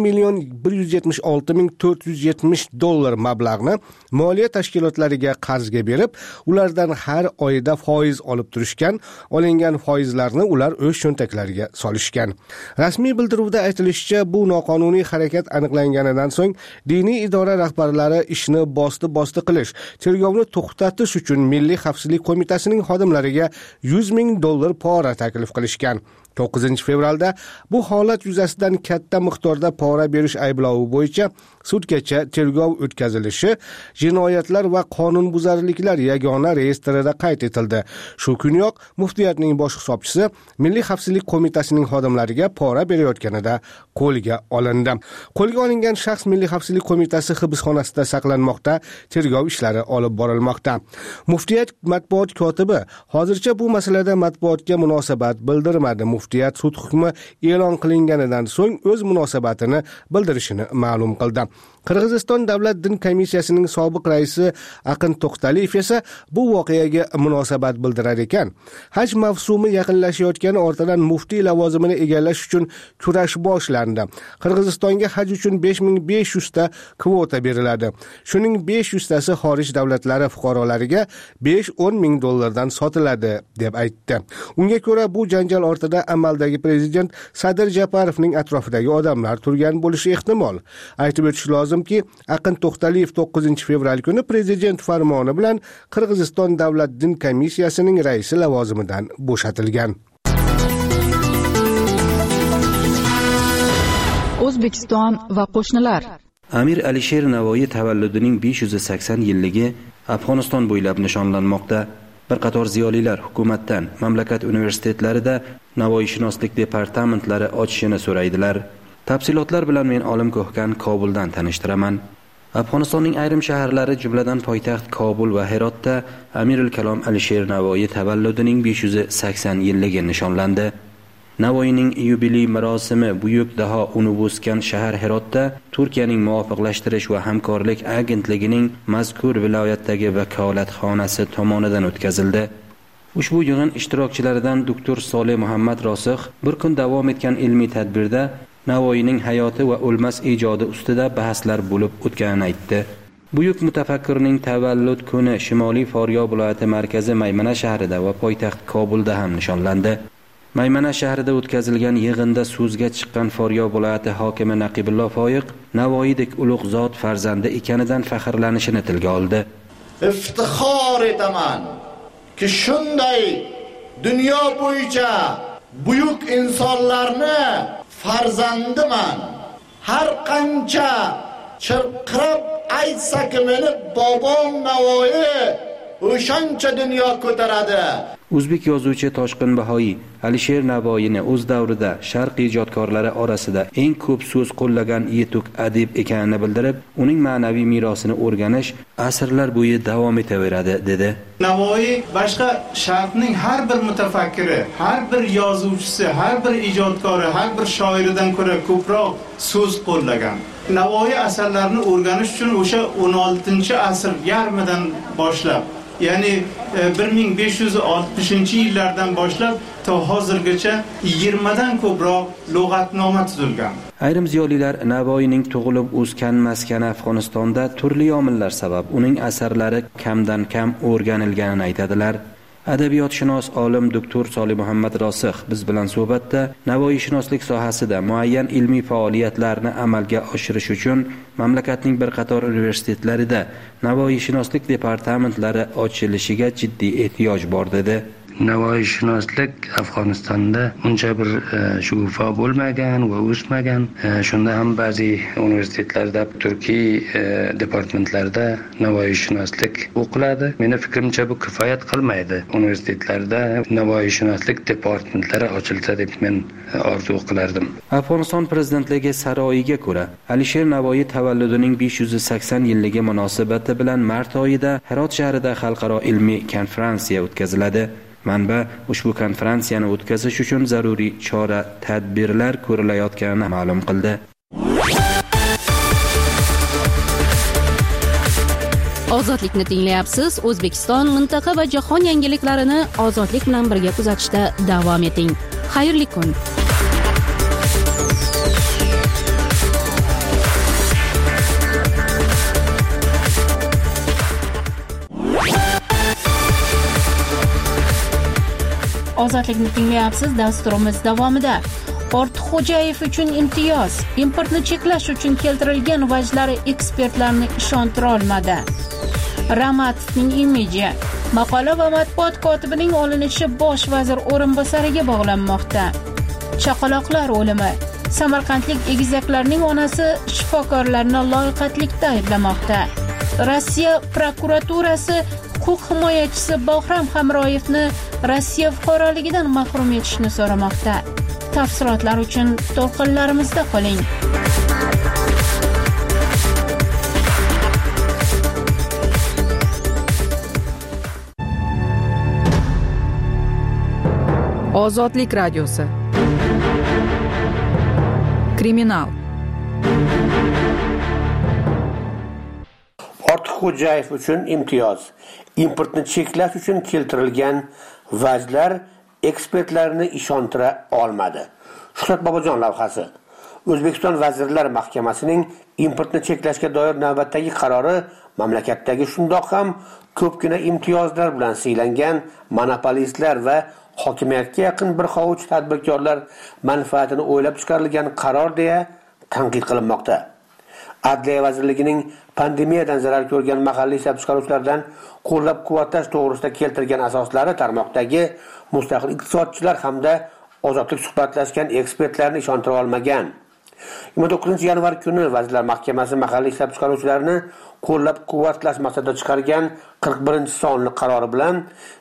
1,176,470 dollar mablag'ni moliya tashkilotlariga qarzga berib, ulardan har oyda foiz olib turishgan, olingan foizlarni ular o'z cho'ntaklariga solishgan. Rasmiy bildiruvda aytilishicha, bu noqonuniy harakat aniqlanganidan so'ng diniy idora rahbarlari ishni bosti qilish, tergovni to'xtatish uchun Milliy xavfsizlik qo'mitasining xodimlariga 100 ming dollar pora taklif qilishgan. 9 fevralda bu holat yuzasidan katta miqdorda pora berish ayblovi bo'yicha sudgacha tergov o'tkazilishi jinoyatlar va qonunbuzarliklar yagona reyestrida qayd etildi. Shu kuniyoq muftiyatning bosh hisobchisi Milliy xavfsizlik qo'mitasining xodimlariga pora berayotganida qo'lga olindi. Qo'lga olingan shaxs Milliy xavfsizlik qo'mitasi hibsxonasida saqlanmoqda, tergov ishlari olib borilmoqda. Muftiyat matbuot kotibi hozircha bu masalada matbuotga munosabat bildirmadi. Muftiyat sud hukmi e'lon qilinganidan so'ng o'z munosabatini bildirishini ma'lum qildi. Qirg'iziston davlat din komissiyasining sobiq raisi Aqin To'xtaliyev esa bu voqeaga munosabat bildirar ekan. Haj mavsumi yaqinlashayotgani ortidan muftiy lavozimini egallash uchun kurash boshlandi. Qirg'izistonga haj uchun 5500 ta kvota beriladi. Shuning 500 tasi xorij davlatlari fuqarolariga 5-10 ming dollardan sotiladi deb aytdi. Unga ko'ra bu janjal ortida amaldagi prezident Sadir Japarovning atrofidagi odamlar turgan bo'lishi ehtimol. Aytib o'tish lozimki, Aqin To'xtaliyev 9 fevral kuni prezident farmoni bilan Qirg'iziston davlat din komissiyasining raisi lavozimidan bo'shatilgan. O'zbekiston va qo'shnilar. Amir Alisher Navoiy tavalludining 580 yilligi Afg'oniston bo'ylab nishonlanmoqda. Bir qator ziyolilar hukumatdan mamlakat universitetlarida Navoiyshunoslik departamentlari ochishini so'raydilar. Tafsilotlar bilan men Olim Ko'hkan Kobuldan tanishtiraman. Afg'onistonning ayrim shaharlari, jumladan poytaxt Kobul va Herotda Amirul Kalom Alisher Navoiy tavalludining 580 yilligi nishonlandi. Navoiyning yubiley marosimi buyuk daho uni o'sgan shahar Herotda Turkiyaning muvofiqlashtirish va hamkorlik agentligining mazkur viloyatdagi vakolatxonasi tomonidan o'tkazildi. Ushbu yig'in ishtirokchilaridan doktor Solih Muhammad Rosikh bir kun davom etgan ilmiy tadbirda Navoiyning hayoti va o'lmas ijodi ustida bahslar bo'lib o'tganini aytdi. Buyuk mutafakkirning tavallud kuni Shimoliy Farg'ona viloyati markazi Maymana shahrida va poytaxt Kobulda ham nishonlandi. Maymana shahrida o'tkazilgan yig'inda so'zga chiqqan Farg'ona viloyati hokimi Naqibullo Foyiq Navoiydek ulug' zot farzandi ekanidan faxrlanishini tilga oldi. Iftixor etaman ki shunday dunyo bo'yicha buyuk insonlarni farzandiman. Har qancha chirqirab aytsak meni bobom Navoiy o'shancha dunyo ko'taradi. O'zbek yozuvchi Toshqin Bahoiy Alisher Navoiyni o'z davrida sharq ijodkorlari orasida eng ko'p so'z qo'llagan yetuk adib ekanini bildirib, uning ma'naviy merosini o'rganish asrlar bo'yi davom etaveradi dedi. Navoiy boshqa sharqning har bir mutafakkiri, har bir yozuvchisi, har bir ijodkori, har bir shoiridan ko'ra ko'proq so'z qo'llagan. Navoiy asarlarini o'rganish uchun o'sha 16-asr yarmidan boshlab, ya'ni 1560-yillardan boshlab to hozirgacha 20 dan ko'proq lug'atnoma tuzilgan. Ayrim ziyolilar Navoiyning tug'ilib o'sgan maskani Afg'onistonda turli omillar sabab uning asarlari kamdan kam o'rganilganini aytadilar. Adabiyotshunos olim doktor Solimuhammad Rosix biz bilan suhbatda navoiyshunoslik sohasida muayyan ilmiy faoliyatlarni amalga oshirish uchun mamlakatning bir qator universitetlarida navoiyshunoslik departamentlari ochilishiga jiddiy ehtiyoj bor dedi. Navoiyshunoslik Afg'onistonda uncha bir shug'ufo bo'lmagan va o'smagan. Shunda ham ba'zi universitetlarda, turkiy departamentlarda navoiyshunoslik o'qiladi. Meni fikrimcha bu kifoyat qilmaydi. Universitetlarda navoiyshunoslik departamentlari ochilsa deb men orzu qilardim. Afg'oniston prezidentligi saroyiga ko'ra, Alisher Navoiy tavalludining 580 yilligi munosabati bilan mart oyida Herot shahrida xalqaro ilmiy konferensiya o'tkaziladi. Manba ushbu konferensiyani o'tkazish uchun zaruriy chora-tadbirlar ko'rilayotganini ma'lum qildi. Ozodlikni tinglayapsiz. O'zbekiston, mintaqa va jahon yangiliklarini ozodlik bilan birga kuzatishda davom eting. Xayrli kun. Ozodlikni tinglayapsiz. Dasturimiz davomida Ortiqxo'jayev uchun imtiyoz, importni cheklash uchun keltirilgan vajlari ekspertlarni ishontira olmadi. Ramatovning imiji, maqola va matbuot kotibining olinishi bosh vazir o'rinbosariga bog'lanmoqda. Chaqaloqlar o'limi, samarqandlik egizaklarning onasi shifokorlarni loyiqatlikda ayblamoqda. Rossiya prokuraturasi huquq himoyachisi Bahrom Hamroyevni Rossiya fuqaroligidan mahrum etishni so'ramoqda. Tafsilotlar uchun to'lqinlarimizda qoling. Ozodlik radiosi. Kriminal. Ortiqxo'jayev uchun imtiyoz. Importni cheklash uchun keltirilgan vajlar ekspertlarni ishontira olmadi. Shuhrat Bobojon lavhasi. O'zbekiston Vazirlar Mahkamasining importni cheklashga doir navbatdagi qarori mamlakatdagi shundoq ham ko'pgina imtiyozlar bilan siylangan monopolistlar va hokimiyatga yaqin bir hovuch tadbirkorlar manfaatini o'ylab chiqarilgan qaror deya tanqid qilinmoqda. Adliya vazirligining pandemiyadan zarar ko'rgan mahalliy ishlab chiqaruvchilardan qo'llab-quvvatlash to'g'risida keltirgan asoslari tarmoqdagi mustaqil iqtisodchilar hamda ozodlik suhbatlashgan ekspertlarni ishontira olmagan. 29-yanvar kuni Vazirlar Mahkamasi mahalliy ishlab chiqaruvchilarni qo'llab-quvvatlash maqsadida chiqargan 41-sonli qarori bilan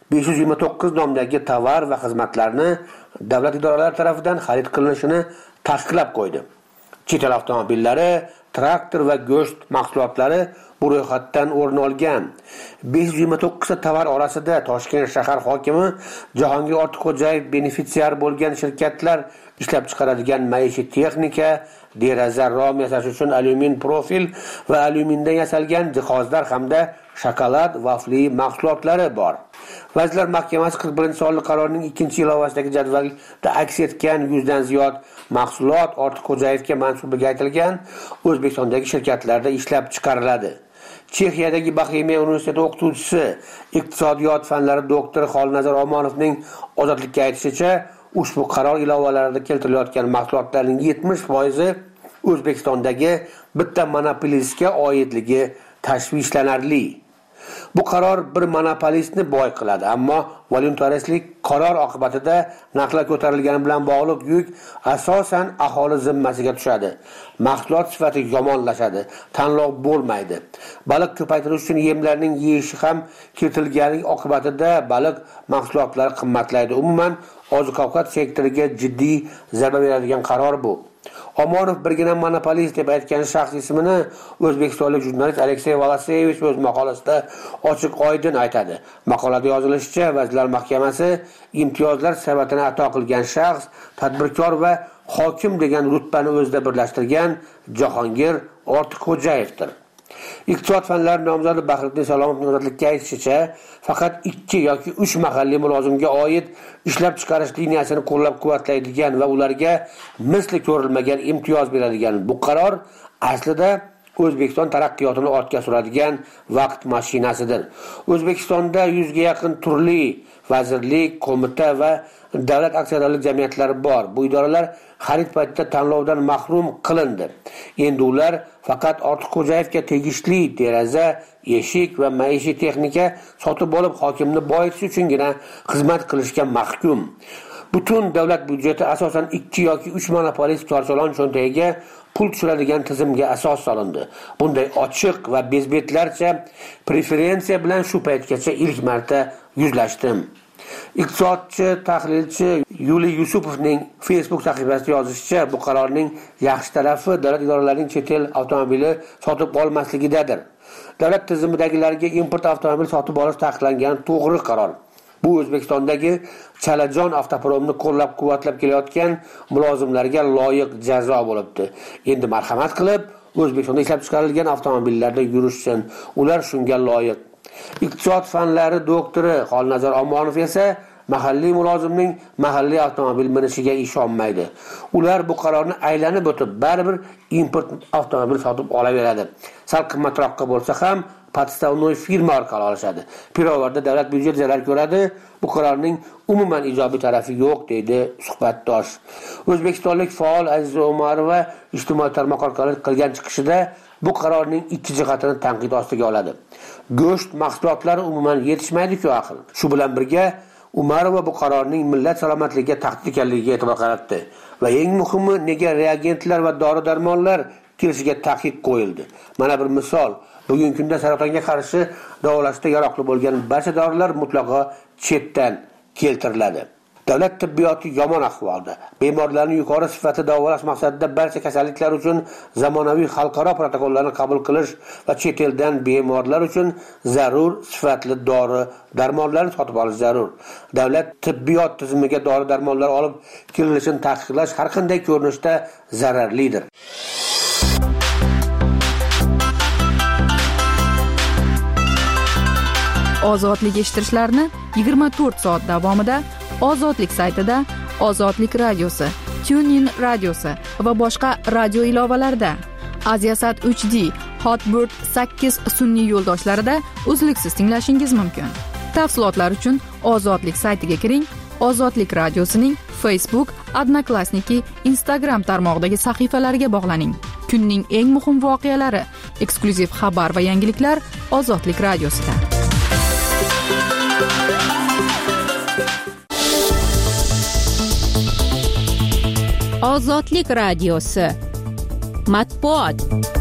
529 nomdagi tovar va xizmatlarni davlat idoralari tomonidan xarid qilinishini tasdiqlab qo'ydi. Chet el avtomobillari, traktor va go'sht mahsulotlari bu ro'yxatdan o'rin olgan. 529 tovar orasida Toshkent shahar hokimi Jahongir Ortiqxo'jayev benefitsiar bo'lgan shirkatlar ishlab chiqaradigan maishiy texnika, deraza rom yasash uchun alyumin profil va alyumindan yasalgan jihozlar hamda shokolad, vafli mahsulotlari bor. Vazirlar Mahkamasi 41-sonli qarorining 2-ilovasidagi jadvalda aks etgan 100 dan ziyod mahsulot Ortiqxo'jayevga mansubligi aytilgan O'zbekistondagi shirkatlarda ishlab chiqariladi. Chexiyadagi Boxemiya universiteti o'qituvchisi, iqtisodiyot fanlari doktori Xolnazar Omonovning ozodlikka aytishicha, ushbu qaror ilovalarida keltirilayotgan mahsulotlarning 70% O'zbekistondagi bitta monopolistga oidligi tashvishlanarli. Bu qaror bir monopolistni boy qiladi, ammo voluntaristlik qaror oqibatida narxlar ko'tarilgani bilan bog'liq yuk asosan aholi zimmasiga tushadi. Mahsulot sifati yomonlashadi, tanlov bo'lmaydi. Baliq ko'paytirish uchun yemlarning yeyishi ham kiritilgani oqibatida baliq mahsulotlari qimmatlaydi. Umuman oziq-ovqat sektoriga jiddiy zarba beradigan qaror bu. Omonov birgina monopolist deb aytgan shaxs ismini o'zbekistonlik jurnalist Aleksey Volasevich o'z maqolasida ochiq-oydin aytadi. Maqolada yozilishicha, Vazirlar Mahkamasi imtiyozlar sabatini ato qilgan shaxs, tadbirkor va hokim degan rutbani o'zida birlashtirgan Jahongir Ortiqxo'jayevdir. Iqtisod fanlari nomzodi Bahriddin Salomovning ozodlikka aytishicha, faqat 2 yoki 3 mahalliy mulozimga oid ishlab chiqarish liniyasini qo'llab-quvvatlaydigan va ularga misli ko'rilmagan imtiyoz beradigan bu qaror aslida O'zbekiston taraqqiyotini ortga suradigan vaqt mashinasidir. O'zbekistonda 100 ga yaqin turli vazirlik, qo'mita va davlat aksiyadorlik jamiyatlari bor. Bu idoralar xarid paytida tanlovdan mahrum qilindi. Endi ular faqat Ortiqxo'jayevga tegishli deraza, eshik va maishiy texnika sotib olib hokimni boyitish uchungina xizmat qilishga mahkum. Butun davlat byudjeti asosan 2 yoki 3 monopolist korchalon cho'ntagiga pul tushiradigan tizimga asos solindi. Bunday ochiq va bezbetlarcha preferensiya bilan shu paytgacha ilk marta yuzlashdim. Iqtisodchi, tahlilchi Yuliy Yusupovning Facebook sahifasida yozishicha, bu qarorning yaxshi tarafi davlat idoralarining chet el avtomobili sotib olmasligidadir. Davlat tizimidagilarga import avtomobil sotib olish taqiqlangan to'g'ri qaror. Bu O'zbekistondagi Chalajon avtopromni qo'llab-quvvatlab kelayotgan mulozimlarga loyiq jazo bo'libdi. Endi marhamat qilib, O'zbekistonda ishlab chiqarilgan avtomobillarda yurishsin. Ular shunga loyiq. Iqtisod fanlari doktori Xolnazar Omonov esa mahalliy mulozimning mahalliy avtomobil minishiga ishonmaydi. Ular bu qarorni aylanib o'tib, baribir import avtomobil sotib olaveradi. Sal qimmatroqqa bo'lsa ham podstavnoy firma orqali olishadi. Pirovarda davlat byudjeti zarar ko'radi. Bu qarorning umuman ijobiy tarafi yo'q, deydi suhbatdosh. O'zbekistonlik faol Aziza Umarova ijtimoiy tarmoq orqali qilgan chiqishida bu qarorning ikki jihatini tanqid ostiga oladi. Go'sht mahsulotlari umuman yetishmaydi-ku axir. Shu bilan birga Umarova bu qarorning millat salomatligiga tahdid ekanligiga e'tibor qaratdi va eng muhimi, nega reagentlar va dori-darmonlar kirishiga taqiq qo'yildi. Mana bir misol. Bugungi kunda saratonga qarshi davolashda yaroqli bo'lgan barcha dorilar mutlaqo chetdan keltiriladi. Davlat tibbiyoti yomon ahvolda. Bemorlarni yuqori sifatli davolash maqsadida barcha kasalliklar uchun zamonaviy xalqaro protokollarni qabul qilish va chet eldan bemorlar uchun zarur sifatli dori-darmonlarni sotib olish zarur. Davlat tibbiyot tizimiga dori-darmonlar olib kirilishini taqiqlash har qanday ko'rinishda zararlidir. Ozodlik eshittirishlarni 24 soat davomida Ozodlik saytida, Ozodlik radiosi, TuneIn radiosi va boshqa radio ilovalarida, Aziasat 3D, Hotbird 8 sun'iy yo'ldoshlarida uzluksiz tinglashingiz mumkin. Tafsilotlar uchun Ozodlik saytiga kiring. Ozodlik radiosining Facebook, Odnoklassniki, Instagram tarmog'idagi sahifalariga bog'laning. Kunning eng muhim voqealari, eksklyuziv xabar va yangiliklar Ozodlik radiosida. Ozodlik radiosi matbuot.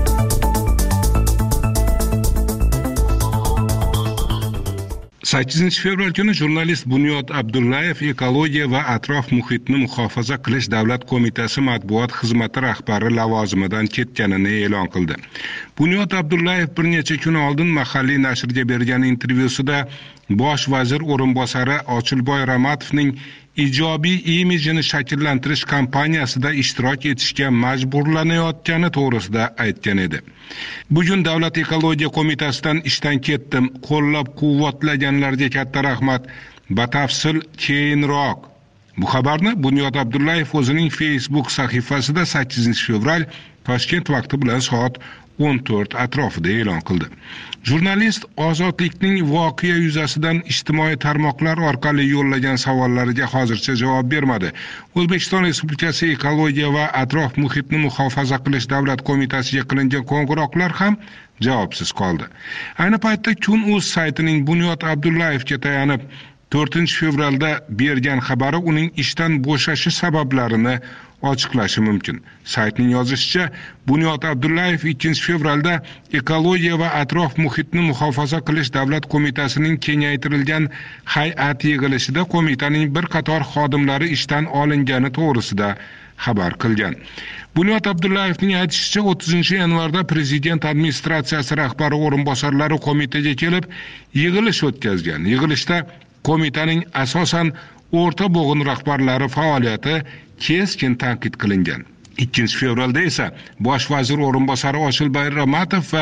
8 fevral kuni jurnalist Bunyod Abdullayev ekologiya va atrof muhitni muhofaza qilish davlat qo'mitasi matbuot xizmati rahbari lavozimidan ketganini e'lon qildi. Bunyod Abdullayev bir necha kun oldin mahalliy nashrga bergan intervyusida bosh vazir o'rinbosari Ochilboy Ramatovning ijobiy imijini shakllantirish kampaniyasida ishtirok etishga majburlanayotgani to'g'risida aytgan edi. Bugun Davlat ekologiya qo'mitasidan ishdan ketdim. Qo'llab-quvvatlaganlarga katta rahmat. Batafsil keyinroq. Bu xabarni Bunyod Abdullayev o'zining Facebook sahifasida 8 fevral Toshkent vaqti bilan soat 14 atrofida e'lon qildi. Jurnalist Ozodlikning voqea yuzasidan ijtimoiy tarmoqlar orqali yo'llagan savollariga hozircha javob bermadi. O'zbekiston Respublikasi ekologiya va atrof muhitni muhofaza qilish davlat qo'mitasiga qilingan qo'ng'iroqlar ham javobsiz qoldi. Ayni paytda Kun.uz saytining Bunyod Abdullayevga tayanib 4 fevralda bergan xabari uning ishdan bo'shashi sabablarini ochiqlashi mumkin. Saytning yozishicha, Bunyod Abdullayev 2 fevralda ekologiya va atrof muhitni muhofaza qilish davlat qo'mitasining kengaytirilgan hay'at yig'ilishida qo'mitaning bir qator xodimlari ishdan olingani to'g'risida xabar qilgan. Bunyod Abdullayevning aytishicha, 30 yanvarda prezident administratsiyasi rahbari o'rinbosarlari qo'mitaga kelib yig'ilish o'tkazgan. Yig'ilishda qo'mitaning asosan o'rta bo'g'in rahbarlari faoliyati keskin tanqid qilingan. 2 fevralda esa bosh vazir o'rinbosari Ochilboy Ramatov va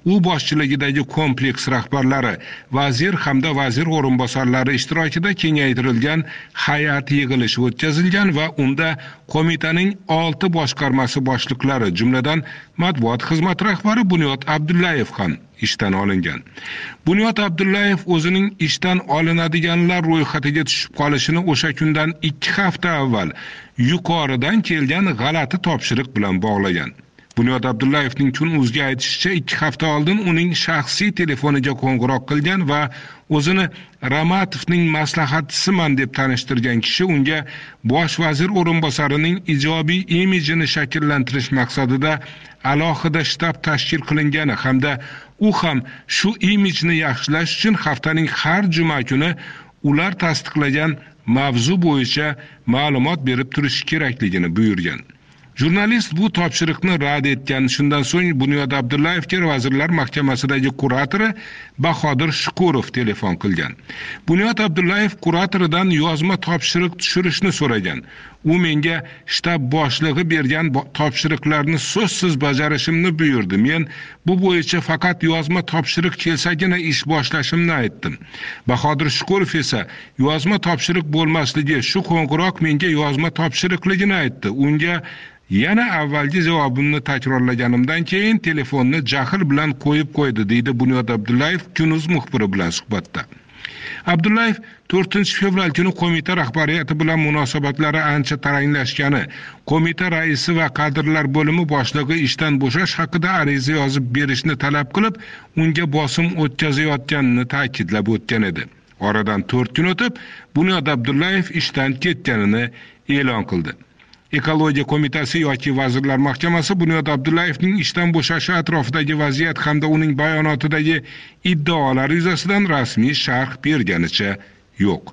u boshchiligidagi kompleks rahbarlari, vazir hamda vazir o'rinbosarlari ishtirokida kengaytirilgan hay'at yig'ilishi o'tkazilgan va unda qo'mitaning 6 boshqarmasi boshliqlari, jumladan matbuot xizmati rahbari Bunyod Abdullayev ham ishdan olingan. Bunyod Abdullayev o'zining ishdan olinadiganlar ro'yxatiga tushib qolishini o'sha kundan 2 hafta avval yuqoridan kelgan g'alati topshiriq bilan bog'lagan. Bunyod Abdullayevning Kun.uzga aytishicha, 2 hafta oldin uning shaxsiy telefoniga qo'ng'iroq qilgan va o'zini Ramatovning maslahatchisiman deb tanishtirgan kishi unga bosh vazir o'rinbosarining ijobiy imijini shakllantirish maqsadida alohida shtab tashkil qilingani hamda u ham shu imijni yaxshilash uchun haftaning har juma kuni ular tasdiqlagan mavzu bo'yicha ma'lumot berib turishi kerakligini buyurgan. Jurnalist bu topshiriqni rad etgan. Shundan so'ng Bunyod Abdullayevga Vazirlar Mahkamasidagi kuratori Bahodir Shukurov telefon qilgan. Bunyod Abdullayev kuratoridan yozma topshiriq tushirishni so'ragan. U menga shtab boshlig'i bergan topshiriqlarni so'zsiz bajarishimni buyurdi. Men bu bo'yicha faqat yozma topshiriq kelsagina ish boshlashimni aytdim. Bahodir Shukurov esa yozma topshiriq bo'lmasligi, shu qo'ng'iroq menga yozma topshiriqligini aytdi. Unga yana avvalgi javobimni takrorlaganimdan keyin telefonni jahl bilan qo'yib qo'ydi, deydi Bunyod Abdullayev Kun.uz muxbiri bilan suhbatda. Abdullayev 4-fevral kuni qo'mita rahbariyati bilan munosabatlari ancha taranglashgani, qo'mita raisi va kadrlar bo'limi boshlig'i ishdan bo'shash haqida ariza yozib berishni talab qilib, unga bosim o'tkazayotganini ta'kidlab o'tgan edi. Oradan 4 kun o'tib, Bunyod Abdullayev ishdan ketganini e'lon qildi. Ekologiya qo'mitasi yoki Vazirlar Mahkamasi Bunyod Abdullayevning ishdan bo'shashi atrofidagi vaziyat hamda uning bayonotidagi iddaolar yuzasidan rasmiy sharh berganicha yo'q.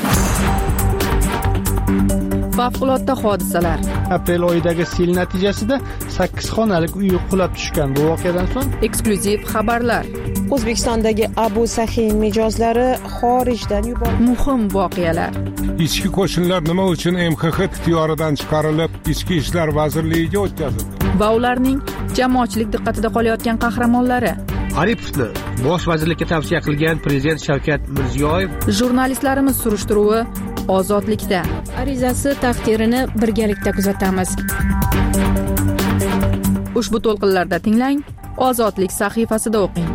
Favqulodda hodisalar. Aprel oyidagi sel natijasida 8 xonalik uy qulab tushgan. Bu voqeadan so'ng eksklyuziv xabarlar. O'zbekistondagi Abu Sahin mijozlari xorijdan yuborildi. Muhim voqealar. Ichki qo'shinlar nima uchun MXX ixtiyoridan chiqarilib, Ichki ishlar vazirligiga o'tkazildi? Va ularning jamoatchilik diqqatida qolayotgan qahramonlari. Aripovni bosh vazirlikka tavsiya qilgan prezident Shavkat Mirziyoyev. Jurnalistlarimiz surishtiruvi ozodlikda. Arizasi taqdirini birgalikda kuzatamiz. Ushbu to'lqinlarda tinglang, Ozodlik sahifasida o'qing.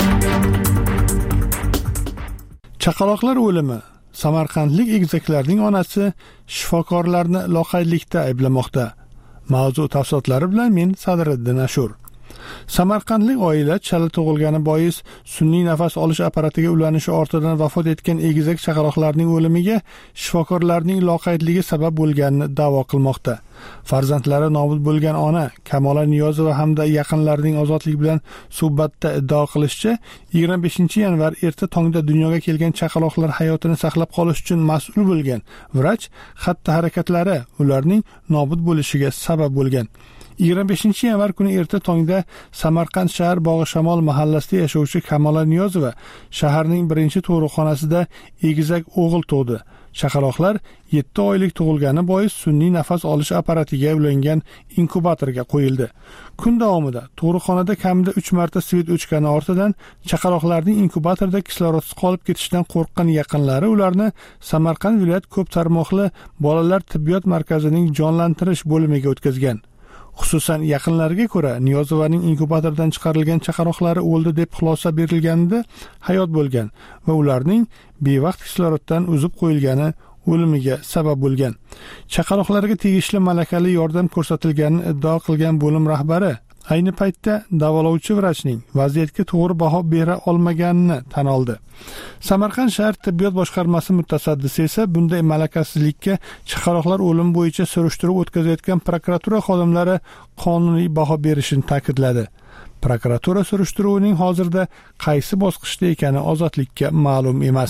Chaqaloqlar o'limi. Samarqandlik egizaklarning onasi shifokorlarni loqaydlikda ayblamoqda. Mavzu tafsilotlari bilan men Sadriddin Ashur. Samarqandlik oila chala tug'ilgani bois sun'iy nafas olish apparatiga ulanishi ortidan vafot etgan egizak chaqaloqlarning o'limiga shifokorlarning loqaydligi sabab bo'lganini da'vo qilmoqda. Farzandlari nobud bo'lgan ona Kamola Niyozova hamda yaqinlarining ozodlik bilan suhbatda iddao qilishicha, 25-yanvar erta tongda dunyoga kelgan chaqaloqlar hayotini saqlab qolish uchun mas'ul bo'lgan vrach xatti-harakatlari ularning nobud bo'lishiga sabab bo'lgan. 25-yanvar kuni erta tongda Samarqand shahar Bog'ishamol mahallasida yashovchi Kamola Niyozova shaharning birinchi tug'ruqxonasida egizak o'g'il tug'di. Chaqaloqlar 7 oylik tug'ilgani bois sun'iy nafas olish apparatiga ulangan inkubatorga qo'yildi. Kun davomida tug'ruqxonada kamida 3 marta svet o'chgani ortidan chaqaloqlarning inkubatorda kislorodsiz qolib ketishidan qo'rqqan yaqinlari ularni Samarqand viloyat ko'p tarmoqli bolalar tibbiyot markazining jonlantirish bo'limiga o'tkazgan. Xususan yaqinlariga ko'ra Niyozovaning inkubatordan chiqarilgan chaqaloqlari o'ldi deb xulosa berilganida hayot bo'lgan va ularning bevaqt kisloroddan uzib qo'yilgani o'limiga sabab bo'lgan. Chaqaloqlarga tegishli malakali yordam ko'rsatilganini iddao qilgan bo'lim rahbari ayni paytda davolovchi vrachning vaziyatga to'g'ri baho bera olmaganini tan oldi. Samarqand shahar tibbiyot boshqarmasi mutasaddisi esa bunday malakasizlikka chaqaloqlar o'limi bo'yicha surishtiruv o'tkazayotgan prokuratura xodimlari qonuniy baho berishini ta'kidladi. Prokuratura surishtiruvining hozirda qaysi bosqichda ekani ozodlikka ma'lum emas.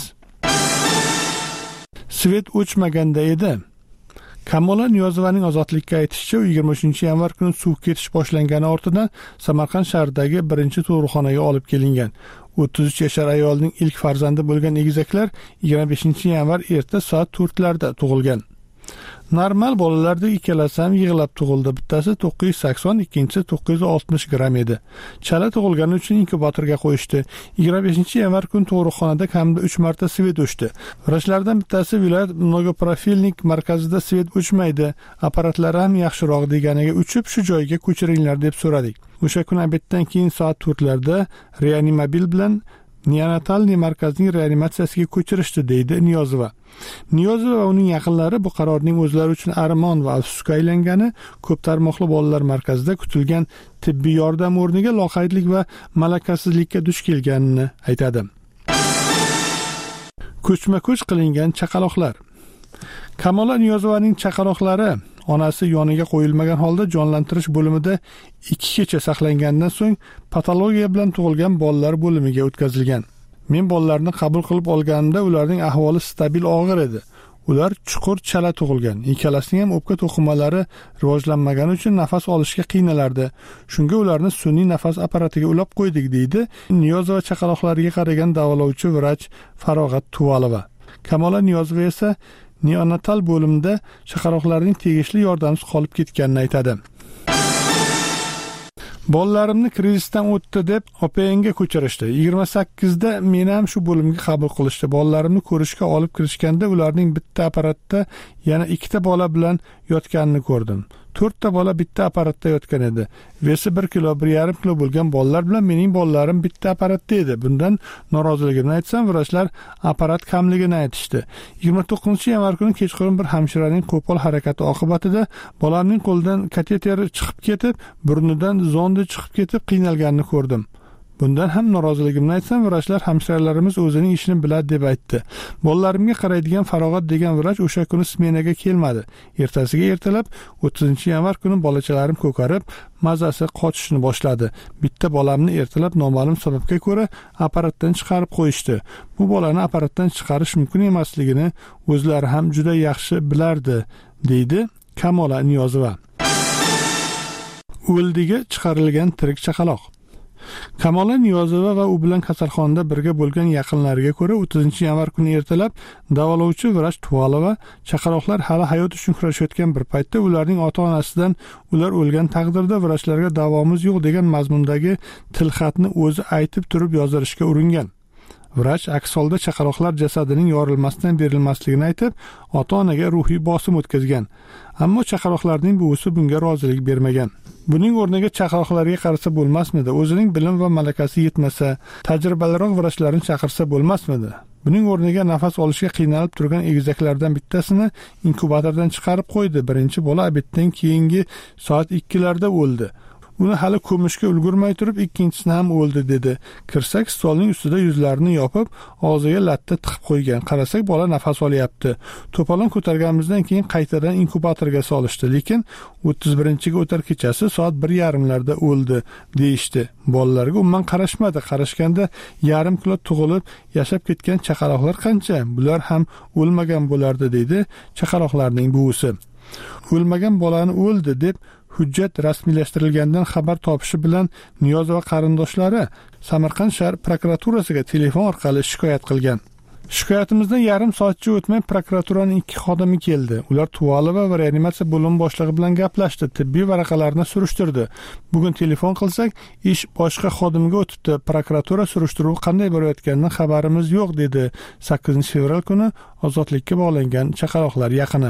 Svet o'chmaganda edi. Kamola Niyozovaning ozodlikka aytishicha, 23-yanvar kuni suv ketish boshlangani ortidan Samarqand shahridagi birinchi tug'ruqxonaga olib kelingan. 33 yashar ayolning ilk farzandi bo'lgan egizaklar 25-yanvar erta soat 4larda tug'ilgan. Normal bolalarda ikkalasi ham yig'lab tug'ildi. Bittasi 980, ikkinchisi 960 gram edi. Chala tug'ilgani uchun inkubatorga qo'yishdi. 25-yanvar kuni tug'ruqxonada kamida 3 marta svet o'chdi. Vrachlardan bittasi viloyat mnogoprofilnik markazida svet o'chmaydi, apparatlari ham yaxshiroq deganiga uchib shu joyga ko'chiringlar deb so'radik. O'sha kun obeddan keyin soat 4larda reanimobil bilan neonatalniy markazning reanimatsiyasiga ko'chirishdi, deydi Niyozova. Niyozova va uning yaqinlari bu qarorning o'zlari uchun armon va afsusga aylangani, ko'p tarmoqli bolalar markazida kutilgan tibbiy yordam o'rniga loqaydlik va malakasizlikka duch kelganini aytadi. Ko'chma-ko'ch qilingan chaqaloqlar. Kamola Niyozovaning chaqaloqlari onasi yoniga qo'yilmagan holda jonlantirish bo'limida 2 kecha saqlangandan so'ng patologiya bilan tug'ilgan bolalar bo'limiga o'tkazilgan. Men bolalarni qabul qilib olganimda ularning ahvoli stabil og'ir edi. Ular chuqur chala tug'ilgan. Ikkalasining ham o'pka to'qimalari rivojlanmagani uchun nafas olishga qiynalardi. Shunga ularni sun'iy nafas apparatiga ulab qo'ydik, deydi Niyozova chaqaloqlariga qaragan davolovchi vrach Farog'at Tuvalova. Kamola Niyozova esa neonatal bo'limda chaqaloqlarning tegishli yordamsiz qolib ketganini aytadi. Bolalarimni krizisdan o'tdi deb OPNga ko'chirishdi. 28da meni ham shu bo'limga qabul qilishdi. Bolalarimni ko'rishga olib kirishganda ularning bitta apparatda yana 2 ta bola bilan yotganini ko'rdim. 4 ta bola bitta apparatda yotgan edi. Vesi 1 kilo, 1,5 kilo bo'lgan bolalar bilan mening bolalarim bitta apparatda edi. Bundan noroziligimni aytsam, vrachlar apparat kamligini aytishdi. 29-yanvar kuni kechqurun bir hamshiraning qo'pol harakati oqibatida bolamning qo'lidan kateter chiqib ketib, burnidan zondi chiqib ketib qiynalganini ko'rdim. Bundan ham noroziligimni aytsam, vrachlar hamshiralarimiz o'zining ishini biladi deb aytdi. Bolalarimga qaraydigan Farog'at degan vrach o'sha kuni smenaga kelmadi. Ertasiga ertalab 30-yanvar kuni bolachalarim ko'karib, mazasi qochishni boshladi. Bitta bolamni ertalab noma'lum sababga ko'ra apparatdan chiqarib qo'yishdi. Bu bolani apparatdan chiqarish mumkin emasligini o'zlari ham juda yaxshi bilardi, deydi Kamola Niyozova. O'ldiga chiqarilgan tirik chaqaloq. Kamola Niyozova va u bilan kasalxonada birga bo'lgan yaqinlariga ko'ra 30-yanvar kuni ertalab davolovchi vrach Tuvalova chaqaloqlar hali hayot uchun kurashayotgan bir paytda ularning ota-onasidan ular o'lgan taqdirda vrachlarga davomiz yo'q degan mazmundagi tilxatni o'zi aytib turib yozdirishga uringan. Vrach aks holda chaqaloqlar jasadining yorilmasdan berilmasligini aytib, ota-onaga ruhiy bosim o'tkazgan. Ammo chaqaloqlarning buvisi bunga rozilik bermagan. Buning o'rniga chaqaloqlarga qarasa bo'lmasmidi? O'zining bilim va malakasi yetmasa, tajribaliroq vrachlarni chaqirsa bo'lmasmidi? Buning o'rniga nafas olishga qiynalib turgan egizaklardan bittasini inkubatordan chiqarib qo'ydi. Birinchi bola obeddan keyingi soat 2larda o'ldi. Uni hali ko'mishga ulgurmay turib ikkinchisini ham o'ldi, dedi. Kirsak, stolning ustida yuzlarini yopib, og'ziga latta tiqib qo'ygan. Qarasak, bola nafas olyapti. To'polon ko'targanimizdan keyin qaytadan inkubatorga solishdi, lekin 31-ga o'tar kechasi soat 1:30larda o'ldi, deyishdi. Bolalarga umuman qarashmadi. Qarashganda 1,5 kilo tug'ilib, yashab ketgan chaqaloqlar qancha? Bular ham o'lmagan bo'lardi, dedi chaqaloqlarning buvisi. O'lmagan bolani o'ldi deb hujjat rasmiylashtirilgandan xabar topishi bilan Niyozova qarindoshlari Samarqand shahar prokuraturasiga telefon orqali shikoyat qilgan. Shikoyatimizdan yarim soatcha o'tmay prokuraturaning 2 xodimi keldi. Ular Tuvalova va reanimatsiya bo'limi boshlig'i bilan gaplashdi, tibbiy varaqalarni surishtirdi. Bugun telefon qilsak, ish boshqa xodimga o'tibdi. Prokuratura surishtiruvi qanday borayotganidan xabarimiz yo'q, dedi 8-fevral kuni ozodlikka bog'langan chaqaloqlar yaqini.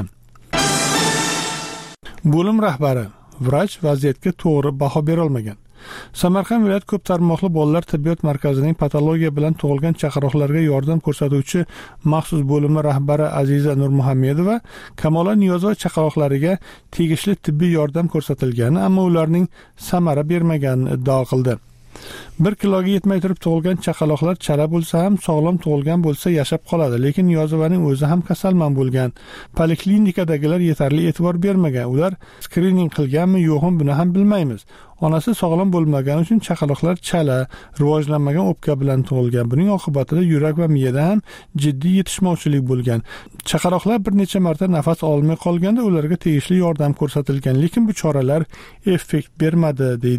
Bo'lim rahbari vrach vaziyatga to'g'ri baho bera olmagan. Samarqand viloyat ko'p tarmoqli bolalar tibbiyot markazining patologiya bilan tug'ilgan chaqaloqlarga yordam ko'rsatuvchi maxsus bo'limi rahbari Aziza Nurmuhammedova Kamola Niyozova chaqaloqlariga tegishli tibbiy yordam ko'rsatilgani, ammo ularning samara bermaganini iddao qildi. 1 kiloga yetmay turib tug'ilgan chaqaloqlar chala bo'lsa ham, sog'lom tug'ilgan bo'lsa yashab qoladi, lekin Niyozovaning o'zi ham kasalmand bo'lgan. Poliklinikadagilar yetarli e'tibor bermagan. Ular skrining qilganmi, yo'qmi, buni ham bilmaymiz. Onasi sog'lom bo'lmagani uchun chaqaloqlar chala, rivojlanmagan o'pka bilan tug'ilgan. Buning oqibatida yurak va miyada ham jiddiy yetishmovchilik bo'lgan. Chaqaloqlar bir necha marta nafas olmay qolganda ularga tegishli yordam ko'rsatilgan, lekin bu choralar effekt bermadi, deydi